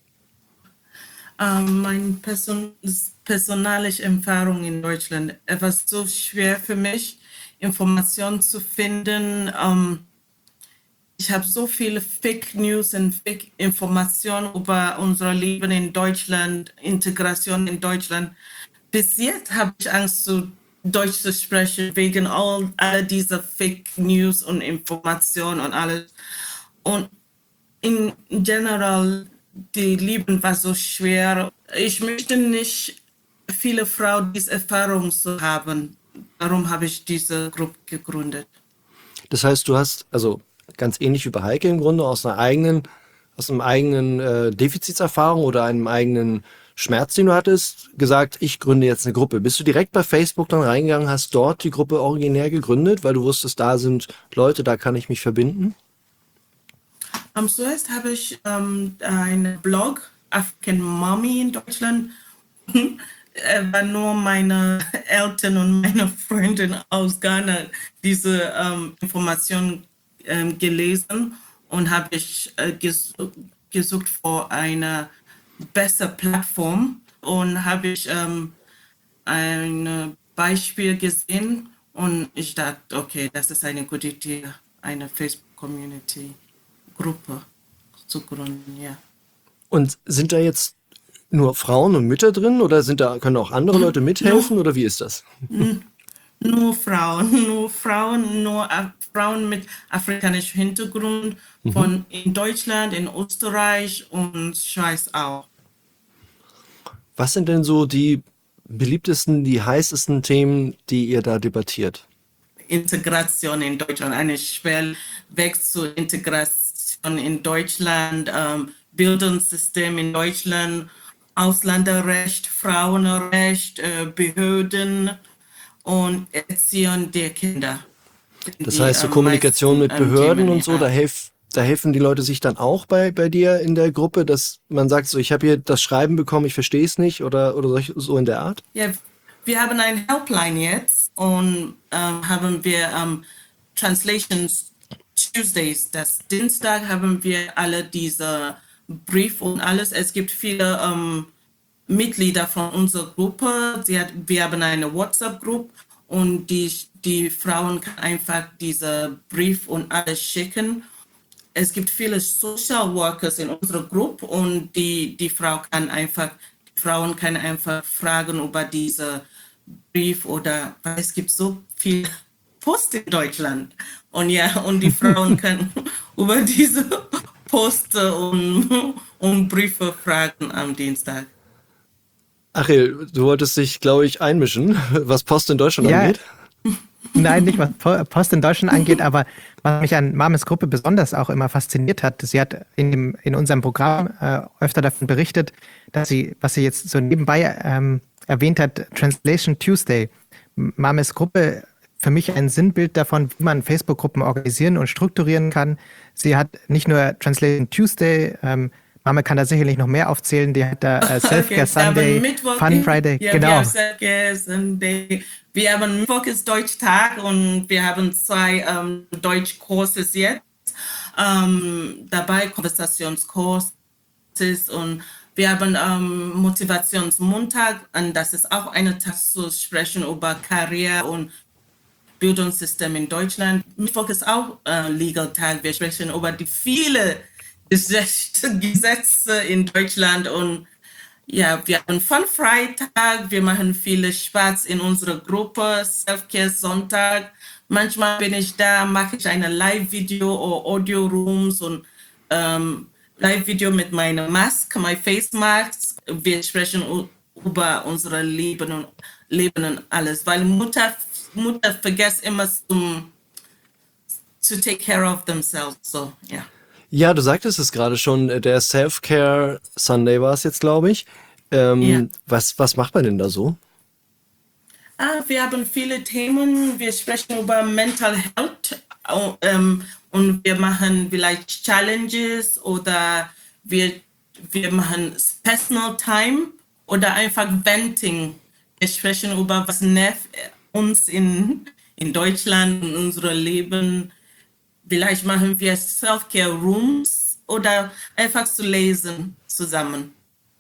E: Ähm, meine Person, personale Erfahrung in Deutschland. Es war so schwer für mich, Informationen zu finden. Ähm, ich habe so viele Fake News und Fake Informationen über unser Leben in Deutschland, Integration in Deutschland. Bis jetzt habe ich Angst, zu Deutsch zu sprechen, wegen all, all dieser Fake News und Informationen und alles. Und in general, die Leben war so schwer. Ich möchte nicht viele Frauen diese Erfahrung zu haben. Darum habe ich diese Gruppe gegründet.
C: Das heißt, du hast, also ganz ähnlich wie bei Heike im Grunde, aus einer eigenen, aus einem eigenen äh, Defizitserfahrung oder einem eigenen Schmerz, den du hattest, gesagt, ich gründe jetzt eine Gruppe. Bist du direkt bei Facebook dann reingegangen, hast dort die Gruppe originär gegründet, weil du wusstest, da sind Leute, da kann ich mich verbinden?
E: Um, zuerst habe ich ähm, einen Blog, African Mommy in Deutschland. Es war nur meine Eltern und meine Freundin aus Ghana diese ähm, Informationen ähm, gelesen und habe ich äh, ges gesucht für eine bessere Plattform und habe ich ähm, ein Beispiel gesehen und ich dachte, okay, das ist eine gute Idee, eine Facebook-Community-Gruppe zu gründen, ja.
C: Und sind da jetzt nur Frauen und Mütter drin oder sind da, können auch andere Leute mithelfen oder wie ist das?
E: Nur Frauen, nur Frauen, nur Af Frauen mit afrikanischem Hintergrund, mhm. von in Deutschland, in Österreich und Schweiz auch.
C: Was sind denn so die beliebtesten, die heißesten Themen, die ihr da debattiert?
E: Integration in Deutschland, eine Schwerweg zur Integration in Deutschland, ähm, Bildungssystem in Deutschland, Ausländerrecht, Frauenrecht, äh, Behörden und Erziehung der Kinder.
C: Das
E: Die,
C: heißt, so
E: ähm,
C: Kommunikation mit
E: meisten, ähm,
C: Behörden
E: Themen,
C: und so,
E: ja.
C: da, helf, da helfen die Leute sich dann auch bei, bei dir in der Gruppe, dass man sagt, so ich habe hier das Schreiben bekommen, ich verstehe es nicht oder, oder solch- so in der Art?
E: Ja, wir haben eine Helpline jetzt und ähm, haben wir ähm, Translations Tuesdays. Das Dienstag haben wir alle diese Brief und alles. Es gibt viele ähm, Mitglieder von unserer Gruppe. Sie hat, wir haben eine WhatsApp-Gruppe und die, die Frauen können einfach diese Brief und alles schicken. Es gibt viele Social Workers in unserer Gruppe und die, die Frau kann einfach, die Frauen können einfach fragen über diese Brief oder weil es gibt so viel Post in Deutschland und ja und die Frauen können über diese Post und, und Briefe fragen am Dienstag.
C: Achel, du wolltest dich, glaube ich, einmischen, was Post in Deutschland
A: Ja.
C: angeht.
A: Nein, nicht was Po- Post in Deutschland angeht, aber was mich an Mames Gruppe besonders auch immer fasziniert hat, sie hat in, dem, in unserem Programm äh, öfter davon berichtet, dass sie, was sie jetzt so nebenbei ähm, erwähnt hat, Translation Tuesday. M- Mames Gruppe, für mich ein Sinnbild davon, wie man Facebook-Gruppen organisieren und strukturieren kann. Sie hat nicht nur Translation Tuesday, ähm, Mame kann da sicherlich noch mehr aufzählen, die hat da äh, Self-Care
E: Okay, wir haben
A: Sunday,
E: Mittwoch,
A: Fun Friday,
E: ja, wir
A: genau.
E: haben Self-Care Sunday. Wir haben Mittwoch ist Deutschtag und wir haben zwei ähm, Deutschkurses jetzt ähm, dabei, Konversationskurses und wir haben ähm, Motivationsmontag und das ist auch eine Tag zu sprechen über Karriere und Bildungssystem in Deutschland. Mittwoch ist auch äh, Legal Tag. Wir sprechen über die viele Gesetze in Deutschland und ja, wir haben von Freitag, wir machen viele Spaß in unserer Gruppe, Self-Care Sonntag. Manchmal bin ich da, mache ich eine Live-Video oder Audio-Rooms und ähm, Live-Video mit meiner Maske, my Face Mask. Wir sprechen u- über unser Leben und Leben und alles, weil Mutter, Mutter vergisst immer zum to take care of themselves, so, ja. Yeah.
C: Ja, du sagtest es gerade schon, äh, der Self-Care Sunday war es jetzt, glaube ich. Ähm,
E: Ja.
C: was, was macht man denn da so?
E: Ah, wir haben viele Themen. Wir sprechen über Mental Health au- ähm, und wir machen vielleicht Challenges oder wir, wir machen Personal Time oder einfach Venting. Wir sprechen über was nervt uns in, in Deutschland, in unserem Leben. Vielleicht machen wir Self-Care Rooms oder einfach zu lesen zusammen.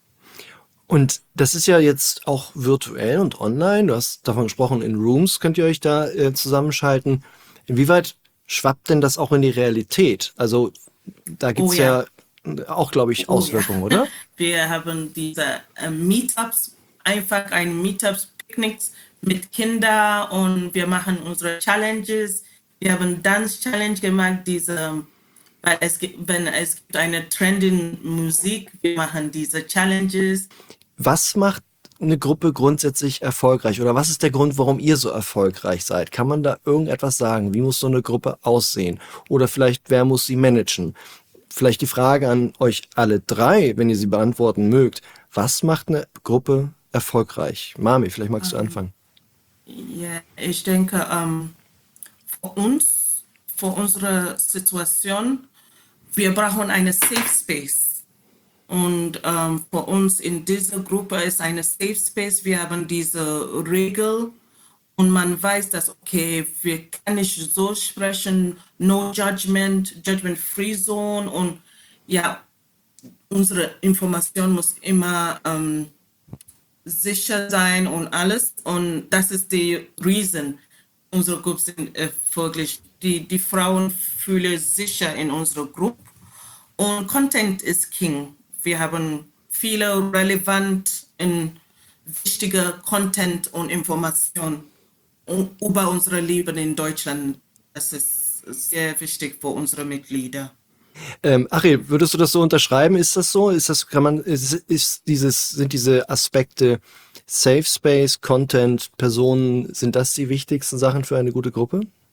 C: Und das ist ja jetzt auch virtuell und online. Du hast davon gesprochen, in Rooms könnt ihr euch da äh, zusammenschalten. Inwieweit schwappt denn das auch in die Realität? Also da gibt's
E: Oh ja.
C: ja auch, glaube ich,
E: Oh,
C: Auswirkungen,
E: ja.
C: oder?
E: Wir haben diese äh, Meetups, einfach ein Meetups-Picknicks mit Kindern und wir machen unsere Challenges. Wir haben Dance Challenge gemacht, diese, weil es gibt, wenn es gibt eine trending Musik, wir machen diese Challenges.
C: Was macht eine Gruppe grundsätzlich erfolgreich? Oder was ist der Grund, warum ihr so erfolgreich seid? Kann man da irgendetwas sagen? Wie muss so eine Gruppe aussehen? Oder vielleicht, wer muss sie managen? Vielleicht die Frage an euch alle drei, wenn ihr sie beantworten mögt. Was macht eine Gruppe erfolgreich? Mami, vielleicht magst du anfangen.
E: Ja, ich denke, ähm, für uns, für unsere Situation, wir brauchen eine Safe Space. Und ähm, für uns in dieser Gruppe ist eine Safe Space. Wir haben diese Regel und man weiß, dass, okay, wir können nicht so sprechen, no judgment, judgment-free zone und ja, unsere Information muss immer ähm, sicher sein und alles. Und das ist die Reason. Unsere Gruppe sind äh, wirklich, die, die Frauen fühlen sicher in unserer Gruppe. Und Content ist King. Wir haben viele relevant und wichtige Content und Informationen über unser Leben in Deutschland. Das ist sehr wichtig für unsere Mitglieder.
C: Ähm, Achel, würdest du das so unterschreiben? Ist das so? Ist das, kann man, ist, ist dieses, sind diese Aspekte Safe Space, Content, Personen, sind das die wichtigsten Sachen für eine gute Gruppe?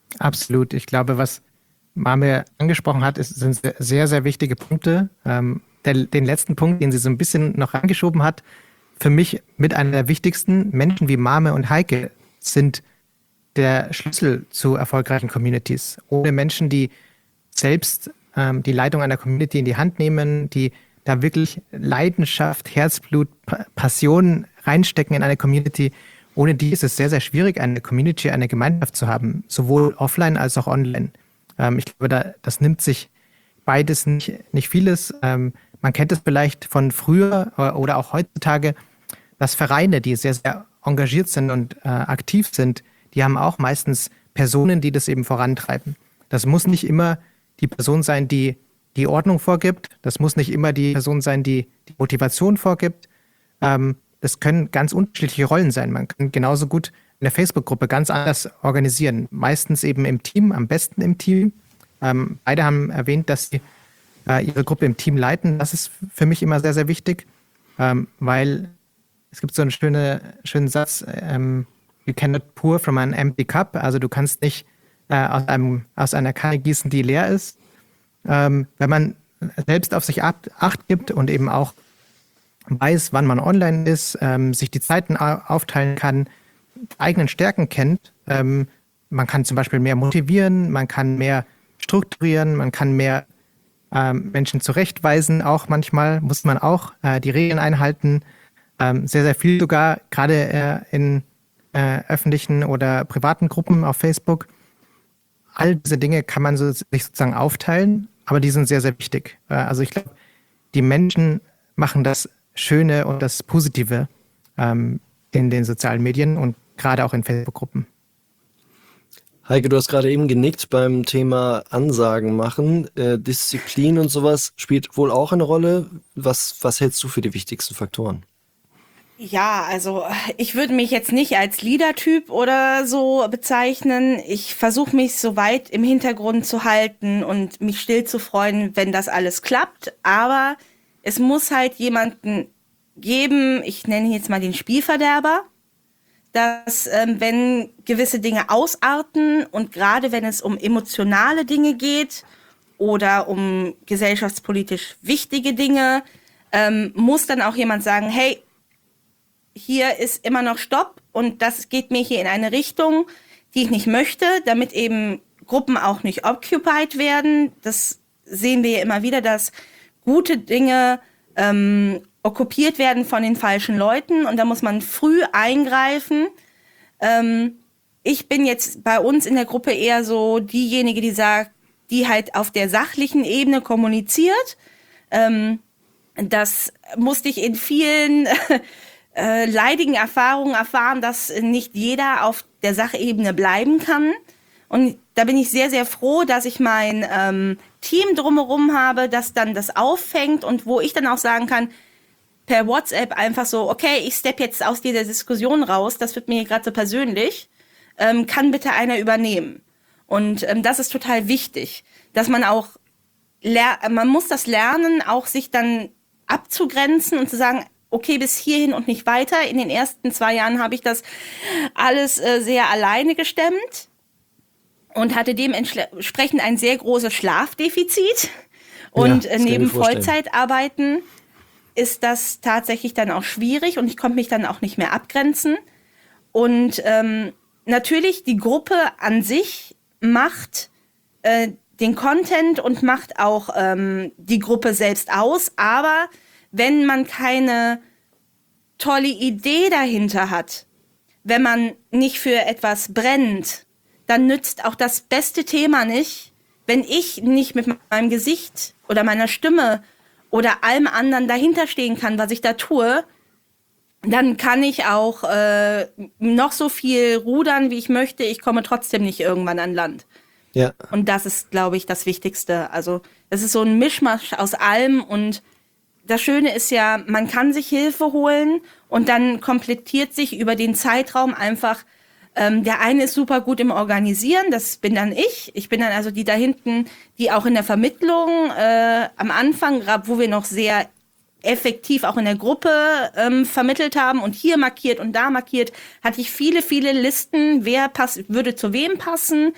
A: Absolut. Ich glaube, was Mame angesprochen hat, ist, sind sehr, sehr wichtige Punkte. Ähm, der, den letzten Punkt, den sie so ein bisschen noch angeschoben hat, für mich mit einer der wichtigsten. Menschen wie Mame und Heike sind der Schlüssel zu erfolgreichen Communities. Ohne Menschen, die selbst ähm, die Leitung einer Community in die Hand nehmen, die da wirklich Leidenschaft, Herzblut, Pa- Passion reinstecken in eine Community. Ohne die ist es sehr, sehr schwierig, eine Community, eine Gemeinschaft zu haben, sowohl offline als auch online. Ähm, ich glaube, da, das nimmt sich beides nicht, nicht vieles. Ähm, man kennt es vielleicht von früher äh, oder auch heutzutage, dass Vereine, die sehr, sehr engagiert sind und äh, aktiv sind, die haben auch meistens Personen, die das eben vorantreiben. Das muss nicht immer die Person sein, die die Ordnung vorgibt. Das muss nicht immer die Person sein, die die Motivation vorgibt. Ähm, das können ganz unterschiedliche Rollen sein. Man kann genauso gut eine Facebook-Gruppe ganz anders organisieren. Meistens eben im Team, am besten im Team. Ähm, beide haben erwähnt, dass sie äh, ihre Gruppe im Team leiten. Das ist für mich immer sehr, sehr wichtig, ähm, weil es gibt so einen schöne, schönen Satz, ähm, you cannot pour from an empty cup. Also du kannst nicht äh, aus, einem, aus einer Kanne gießen, die leer ist. Ähm, wenn man selbst auf sich ab, Acht gibt und eben auch weiß, wann man online ist, ähm, sich die Zeiten au- aufteilen kann, eigenen Stärken kennt, ähm, man kann zum Beispiel mehr motivieren, man kann mehr strukturieren, man kann mehr ähm, Menschen zurechtweisen. Auch manchmal muss man auch äh, die Regeln einhalten. Ähm, sehr, sehr viel sogar, gerade äh, in äh, öffentlichen oder privaten Gruppen auf Facebook. All diese Dinge kann man so, sich sozusagen aufteilen, aber die sind sehr, sehr wichtig. Äh, also ich glaube, die Menschen machen das Schöne und das Positive ähm, in den sozialen Medien und gerade auch in Facebook-Gruppen.
C: Heike, du hast gerade eben genickt beim Thema Ansagen machen. Äh, Disziplin und sowas spielt wohl auch eine Rolle. Was, was hältst du für die wichtigsten Faktoren?
D: Ja, also ich würde mich jetzt nicht als Leader-Typ oder so bezeichnen. Ich versuche mich so weit im Hintergrund zu halten und mich still zu freuen, wenn das alles klappt. Aber es muss halt jemanden geben, ich nenne ihn jetzt mal den Spielverderber, dass ähm, wenn gewisse Dinge ausarten und gerade wenn es um emotionale Dinge geht oder um gesellschaftspolitisch wichtige Dinge, ähm, muss dann auch jemand sagen, hey, hier ist immer noch Stopp und das geht mir hier in eine Richtung, die ich nicht möchte, damit eben Gruppen auch nicht occupied werden. Das sehen wir ja immer wieder, dass gute Dinge ähm, okkupiert werden von den falschen Leuten und da muss man früh eingreifen. Ähm, ich bin jetzt bei uns in der Gruppe eher so diejenige, die sagt, die halt auf der sachlichen Ebene kommuniziert. Ähm, das musste ich in vielen äh, leidigen Erfahrungen erfahren, dass nicht jeder auf der Sachebene bleiben kann. Und da bin ich sehr, sehr froh, dass ich mein ähm, Team drumherum habe, das dann das auffängt und wo ich dann auch sagen kann, per WhatsApp einfach so, okay, ich steppe jetzt aus dieser Diskussion raus, das wird mir gerade so persönlich, ähm, kann bitte einer übernehmen. Und ähm, das ist total wichtig, dass man auch, ler- man muss das lernen, auch sich dann abzugrenzen und zu sagen, okay, bis hierhin und nicht weiter. In den ersten zwei Jahren habe ich das alles äh, sehr alleine gestemmt und hatte dementsprechend ein sehr großes Schlafdefizit. Und
C: Ja,
D: äh,
C: das kann ich
D: neben
C: mir vorstellen.
D: Vollzeitarbeiten ist das tatsächlich dann auch schwierig und ich konnte mich dann auch nicht mehr abgrenzen. Und ähm, natürlich, die Gruppe an sich macht äh, den Content und macht auch ähm, die Gruppe selbst aus, aber wenn man keine tolle Idee dahinter hat, wenn man nicht für etwas brennt, dann nützt auch das beste Thema nicht, wenn ich nicht mit meinem Gesicht oder meiner Stimme oder allem anderen dahinter stehen kann, was ich da tue, dann kann ich auch äh, noch so viel rudern, wie ich möchte, ich komme trotzdem nicht irgendwann an Land.
C: Ja,
D: Und das ist, glaube ich, das Wichtigste. Also es ist so ein Mischmasch aus allem und das Schöne ist ja, man kann sich Hilfe holen und dann komplettiert sich über den Zeitraum einfach, ähm, der eine ist super gut im Organisieren, das bin dann ich. Ich bin dann also die da hinten, die auch in der Vermittlung äh, am Anfang, grad wo wir noch sehr effektiv auch in der Gruppe ähm, vermittelt haben und hier markiert und da markiert, hatte ich viele, viele Listen, wer pass- würde zu wem passen.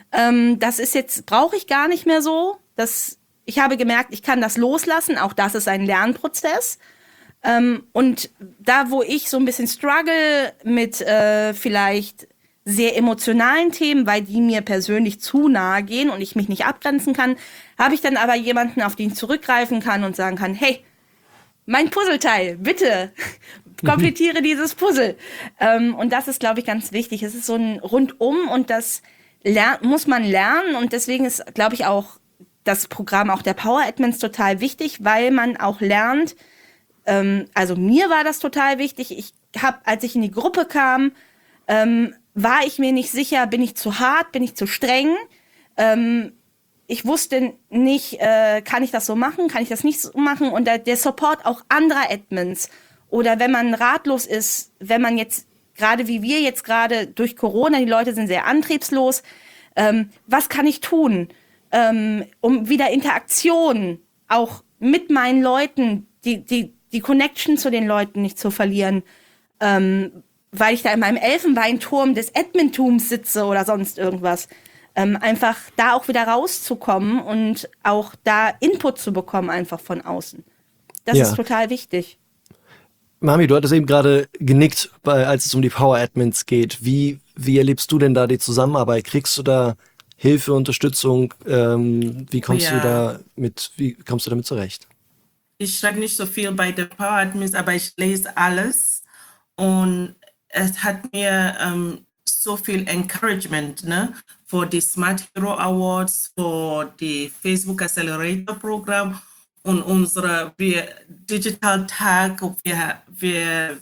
D: Ähm, das ist jetzt, brauche ich gar nicht mehr so. Das, ich habe gemerkt, ich kann das loslassen. Auch das ist ein Lernprozess. Ähm, und da, wo ich so ein bisschen struggle mit äh, vielleicht sehr emotionalen Themen, weil die mir persönlich zu nahe gehen und ich mich nicht abgrenzen kann, habe ich dann aber jemanden, auf den ich zurückgreifen kann und sagen kann, hey, mein Puzzleteil, bitte, komplettiere dieses Puzzle. Ähm, und das ist, glaube ich, ganz wichtig. Es ist so ein Rundum und das ler- muss man lernen. Und deswegen ist, glaube ich, auch das Programm auch der Power Admins total wichtig, weil man auch lernt, ähm, also mir war das total wichtig. Ich habe, als ich in die Gruppe kam, ähm, war ich mir nicht sicher, bin ich zu hart, bin ich zu streng? Ähm, ich wusste nicht, äh, kann ich das so machen, kann ich das nicht so machen? Und der, der Support auch anderer Admins oder wenn man ratlos ist, wenn man jetzt, gerade wie wir jetzt gerade durch Corona, die Leute sind sehr antriebslos, ähm, was kann ich tun, ähm, um wieder Interaktion auch mit meinen Leuten, die, die, die Connection zu den Leuten nicht zu verlieren, ähm, weil ich da in meinem Elfenbeinturm des Admintums sitze oder sonst irgendwas. Ähm, einfach da auch wieder rauszukommen und auch da Input zu bekommen, einfach von außen. Das
C: Ja.
D: ist total wichtig.
C: Mami, du hattest eben gerade genickt, bei, als es um die Power Admins geht. Wie, wie erlebst du denn da die Zusammenarbeit? Kriegst du da Hilfe, Unterstützung? Ähm, wie kommst
E: Ja.
C: du da mit, wie kommst du damit zurecht?
E: Ich schreibe nicht so viel bei der Power Admins, aber ich lese alles und es hat mir ähm, so viel Encouragement, ne, für die Smart Hero Awards, für die Facebook Accelerator Programm und unsere wir, Digital Tag. Wir, wir,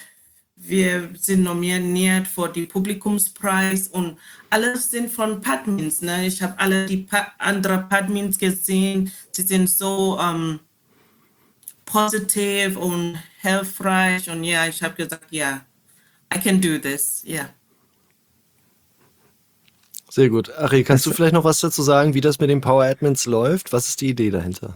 E: wir sind nominiert für den Publikumspreis und alles sind von Padmins. Ne? Ich habe alle die pa- anderen Padmins gesehen. Sie sind so ähm, positiv und hilfreich und ja, ich habe gesagt, ja, I can do this, ja. Yeah.
C: Sehr gut. Ari, kannst du vielleicht noch was dazu sagen, wie das mit den Power Admins läuft? Was ist die Idee dahinter?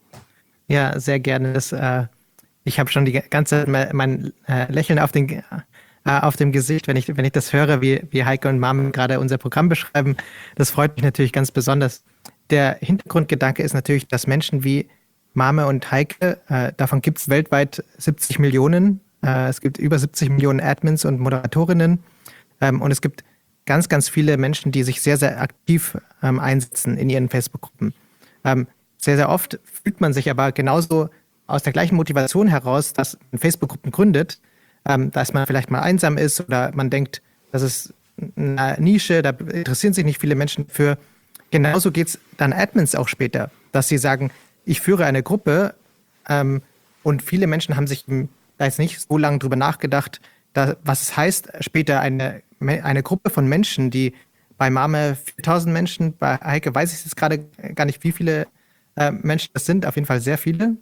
A: Ja, sehr gerne. Das, äh, ich habe schon die ganze Zeit mein, mein äh, Lächeln auf, den, äh, auf dem Gesicht, wenn ich, wenn ich das höre, wie, wie Heike und Mom gerade unser Programm beschreiben. Das freut mich natürlich ganz besonders. Der Hintergrundgedanke ist natürlich, dass Menschen wie Mame und Heike, äh, davon gibt es weltweit siebzig Millionen. Äh, es gibt über siebzig Millionen Admins und Moderatorinnen. Ähm, und es gibt ganz, ganz viele Menschen, die sich sehr, sehr aktiv ähm, einsetzen in ihren Facebook-Gruppen. Ähm, sehr, sehr oft fühlt man sich aber genauso aus der gleichen Motivation heraus, dass man Facebook-Gruppen gründet, ähm, dass man vielleicht mal einsam ist oder man denkt, das ist eine Nische, da interessieren sich nicht viele Menschen für. Genauso geht es dann Admins auch später, dass sie sagen, ich führe eine Gruppe ähm, und viele Menschen haben sich da jetzt nicht so lange drüber nachgedacht, da, was es heißt, später eine, eine Gruppe von Menschen, die bei Mame viertausend Menschen, bei Heike weiß ich jetzt gerade gar nicht, wie viele äh, Menschen das sind, auf jeden Fall sehr viele.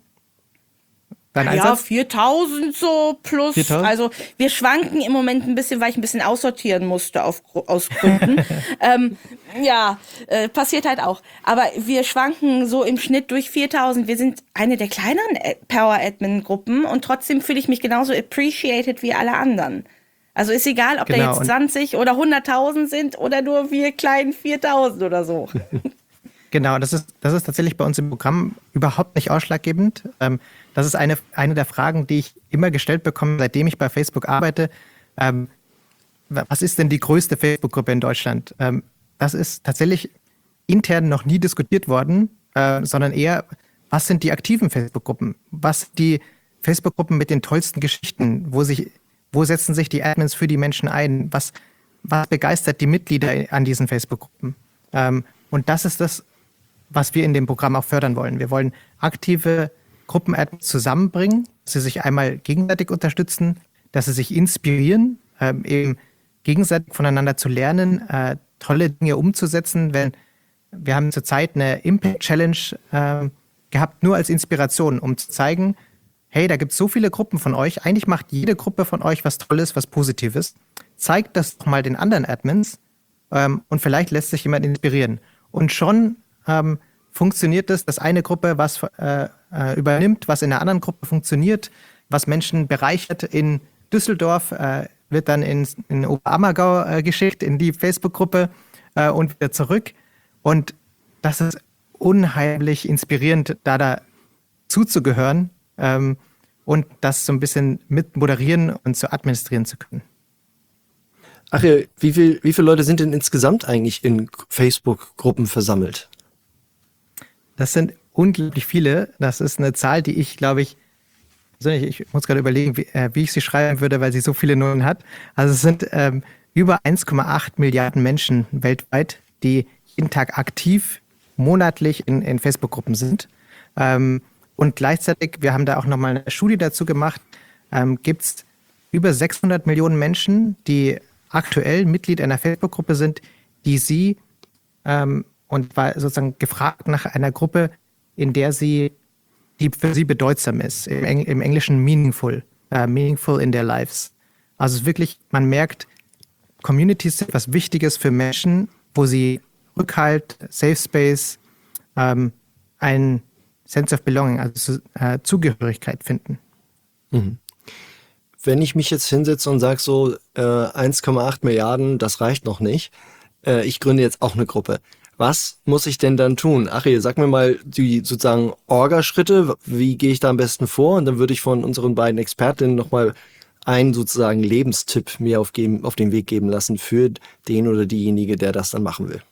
A: Dein
D: Ja,
A: Einsatz?
D: viertausend so plus.
A: viertausend?
D: Also wir schwanken im Moment ein bisschen, weil ich ein bisschen aussortieren musste auf, aus Gründen. ähm, ja, äh, passiert halt auch. Aber wir schwanken so im Schnitt durch viertausend. Wir sind eine der kleineren Power-Admin-Gruppen und trotzdem fühle ich mich genauso appreciated wie alle anderen. Also ist egal, ob
A: Genau,
D: da jetzt
A: und-
D: zwanzig oder hunderttausend sind oder nur wir kleinen viertausend oder so.
A: Genau, das ist, das ist tatsächlich bei uns im Programm überhaupt nicht ausschlaggebend. Ähm, das ist eine, eine der Fragen, die ich immer gestellt bekomme, seitdem ich bei Facebook arbeite. Ähm, was ist denn die größte Facebook-Gruppe in Deutschland? Ähm, das ist tatsächlich intern noch nie diskutiert worden, äh, sondern eher, was sind die aktiven Facebook-Gruppen? Was sind die Facebook-Gruppen mit den tollsten Geschichten? Wo, sich, wo setzen sich die Admins für die Menschen ein? Was, was begeistert die Mitglieder an diesen Facebook-Gruppen? Ähm, und das ist das, was wir in dem Programm auch fördern wollen. Wir wollen aktive Gruppen-Admins zusammenbringen, dass sie sich einmal gegenseitig unterstützen, dass sie sich inspirieren, ähm, eben gegenseitig voneinander zu lernen, äh, tolle Dinge umzusetzen. Wenn, wir haben zurzeit eine Impact-Challenge äh, gehabt, nur als Inspiration, um zu zeigen, hey, da gibt es so viele Gruppen von euch, eigentlich macht jede Gruppe von euch was Tolles, was Positives. Zeigt das doch mal den anderen Admins ähm, und vielleicht lässt sich jemand inspirieren. Und schon ähm, funktioniert es, dass eine Gruppe was äh, äh, übernimmt, was in einer anderen Gruppe funktioniert, was Menschen bereichert. In Düsseldorf äh, wird dann in, in Oberammergau äh, geschickt, in die Facebook-Gruppe. äh, und wieder zurück. Und das ist unheimlich inspirierend, da da zuzugehören ähm, und das so ein bisschen mit moderieren und zu administrieren zu können.
C: Ach ja, wie viel, wie viele Leute sind denn insgesamt eigentlich in Facebook-Gruppen versammelt?
A: Das sind unglaublich viele. Das ist eine Zahl, die ich, glaube ich, ich muss gerade überlegen, wie, äh, wie ich sie schreiben würde, weil sie so viele Nullen hat. Also es sind ähm, über eins Komma acht Milliarden Menschen weltweit, die jeden Tag aktiv monatlich in, in Facebook-Gruppen sind. Ähm, und gleichzeitig, wir haben da auch nochmal eine Studie dazu gemacht, ähm, gibt es über sechshundert Millionen Menschen, die aktuell Mitglied einer Facebook-Gruppe sind, die sie, ähm, und war sozusagen gefragt nach einer Gruppe, in der sie, die für sie bedeutsam ist, im, Engl- im Englischen meaningful, uh, meaningful in their lives. Also es ist wirklich, man merkt, Communities sind was Wichtiges für Menschen, wo sie Rückhalt, Safe Space, ähm, ein Sense of Belonging, also äh, Zugehörigkeit finden.
C: Mhm. Wenn ich mich jetzt hinsetze und sage so, äh, eins Komma acht Milliarden, das reicht noch nicht, äh, ich gründe jetzt auch eine Gruppe. Was muss ich denn dann tun? Achille, sag mir mal die sozusagen Orga-Schritte, wie gehe ich da am besten vor? Und dann würde ich von unseren beiden Expertinnen nochmal einen sozusagen Lebenstipp mir auf, geben, auf den Weg geben lassen für den oder diejenige, der das dann machen will.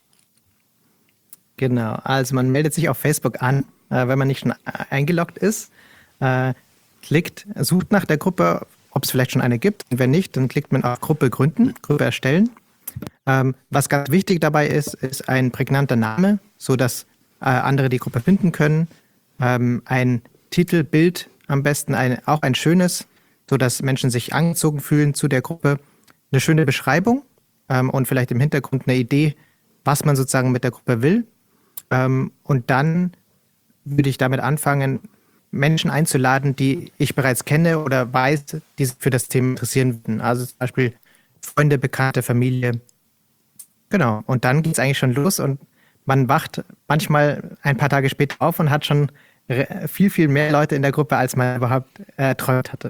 A: Genau, also man meldet sich auf Facebook an, äh, wenn man nicht schon eingeloggt ist, äh, klickt, sucht nach der Gruppe, ob es vielleicht schon eine gibt. Und wenn nicht, dann klickt man auf Gruppe gründen, Gruppe erstellen. Ähm, was ganz wichtig dabei ist, ist ein prägnanter Name, sodass äh, andere die Gruppe finden können. Ähm, ein Titelbild am besten, ein, auch ein schönes, sodass Menschen sich angezogen fühlen zu der Gruppe. Eine schöne Beschreibung ähm, und vielleicht im Hintergrund eine Idee, was man sozusagen mit der Gruppe will. Ähm, und dann würde ich damit anfangen, Menschen einzuladen, die ich bereits kenne oder weiß, die sich für das Thema interessieren würden. Also zum Beispiel Freunde, Bekannte, Familie. Genau. Und dann geht es eigentlich schon los und man wacht manchmal ein paar Tage später auf und hat schon viel, viel mehr Leute in der Gruppe, als man überhaupt erträumt hatte.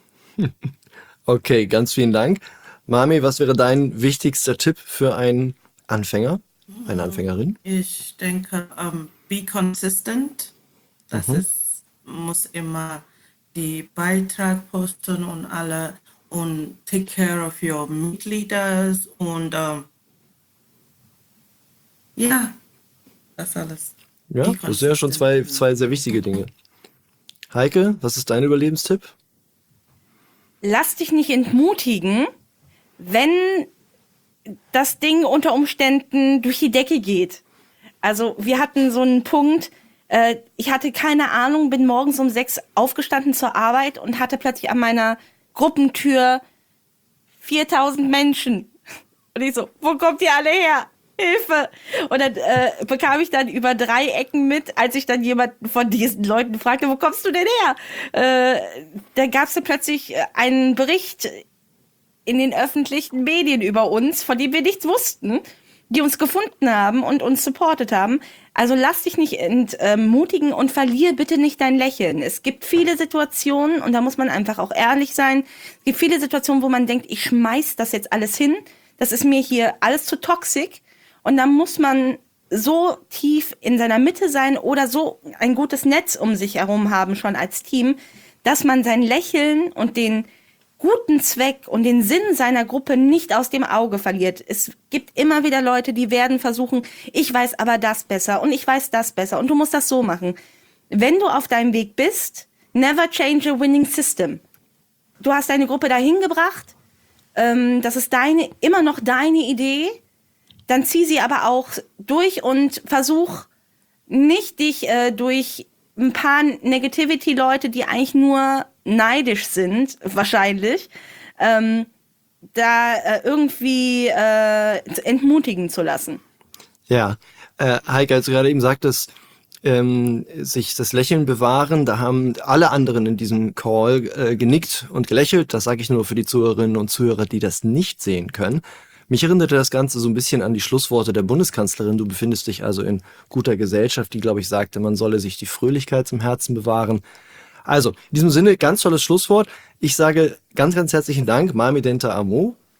C: Okay, ganz vielen Dank. Mami, was wäre dein wichtigster Tipp für einen Anfänger, eine Anfängerin?
E: Ich denke, um, be consistent. Das
C: Mhm.
E: ist, muss immer die Beitrag posten und alle und take care of your Mitglieder und um, ja, das alles.
C: Ja,
E: Be
C: das sind ja schon zwei, zwei sehr wichtige Dinge. Heike, was ist dein Überlebenstipp?
D: Lass dich nicht entmutigen, wenn das Ding unter Umständen durch die Decke geht. Also wir hatten so einen Punkt, äh, ich hatte keine Ahnung, bin morgens um sechs aufgestanden zur Arbeit und hatte plötzlich an meiner Gruppentür viertausend Menschen. Und ich so, wo kommt ihr alle her? Hilfe! Und dann äh, bekam ich dann über drei Ecken mit, als ich dann jemanden von diesen Leuten fragte, wo kommst du denn her? Äh, da gab es dann plötzlich einen Bericht in den öffentlichen Medien über uns, von dem wir nichts wussten, die uns gefunden haben und uns supportet haben. Also lass dich nicht entmutigen und verlier bitte nicht dein Lächeln. Es gibt viele Situationen, und da muss man einfach auch ehrlich sein, es gibt viele Situationen, wo man denkt, ich schmeiß das jetzt alles hin, das ist mir hier alles zu toxisch. Und dann muss man so tief in seiner Mitte sein oder so ein gutes Netz um sich herum haben, schon als Team, dass man sein Lächeln und den guten Zweck und den Sinn seiner Gruppe nicht aus dem Auge verliert. Es gibt immer wieder Leute, die werden versuchen, ich weiß aber das besser und ich weiß das besser und du musst das so machen. Wenn du auf deinem Weg bist, never change a winning system. Du hast deine Gruppe dahin gebracht, ähm, das ist deine, immer noch deine Idee, dann zieh sie aber auch durch und versuch nicht dich äh, durch ein paar Negativity-Leute, die eigentlich nur neidisch sind, wahrscheinlich, ähm, da äh, irgendwie äh, entmutigen zu lassen.
C: Ja, äh, Heike, als du gerade eben sagtest, ähm, sich das Lächeln bewahren, da haben alle anderen in diesem Call äh, genickt und gelächelt. Das sage ich nur für die Zuhörerinnen und Zuhörer, die das nicht sehen können. Mich erinnerte das Ganze so ein bisschen an die Schlussworte der Bundeskanzlerin. Du befindest dich also in guter Gesellschaft, die, glaube ich, sagte, man solle sich die Fröhlichkeit zum Herzen bewahren. Also, in diesem Sinne, ganz tolles Schlusswort. Ich sage ganz, ganz herzlichen Dank, Mami Denta Amo,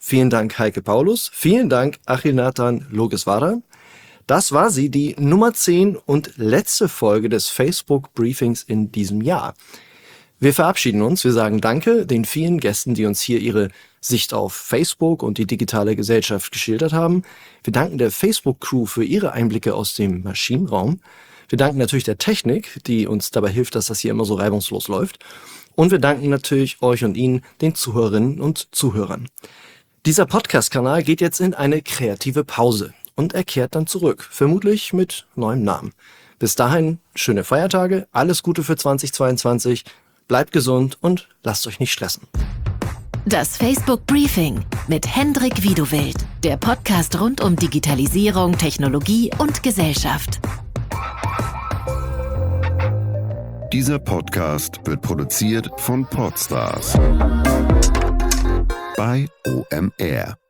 C: Vielen Dank, Heike Paulus. Vielen Dank, Achilnathan Logeswaran. Das war sie, die Nummer zehn und letzte Folge des Facebook Briefings in diesem Jahr. Wir verabschieden uns. Wir sagen Danke den vielen Gästen, die uns hier ihre Sicht auf Facebook und die digitale Gesellschaft geschildert haben. Wir danken der Facebook-Crew für ihre Einblicke aus dem Maschinenraum. Wir danken natürlich der Technik, die uns dabei hilft, dass das hier immer so reibungslos läuft. Und wir danken natürlich euch und Ihnen, den Zuhörerinnen und Zuhörern. Dieser Podcast-Kanal geht jetzt in eine kreative Pause und er kehrt dann zurück, vermutlich mit neuem Namen. Bis dahin, schöne Feiertage, alles Gute für zweitausendzweiundzwanzig, bleibt gesund und lasst euch nicht stressen.
B: Das Facebook Briefing mit Hendrik Wiedewild, der Podcast rund um Digitalisierung, Technologie und Gesellschaft.
F: Dieser Podcast wird produziert von Podstars bei O M R.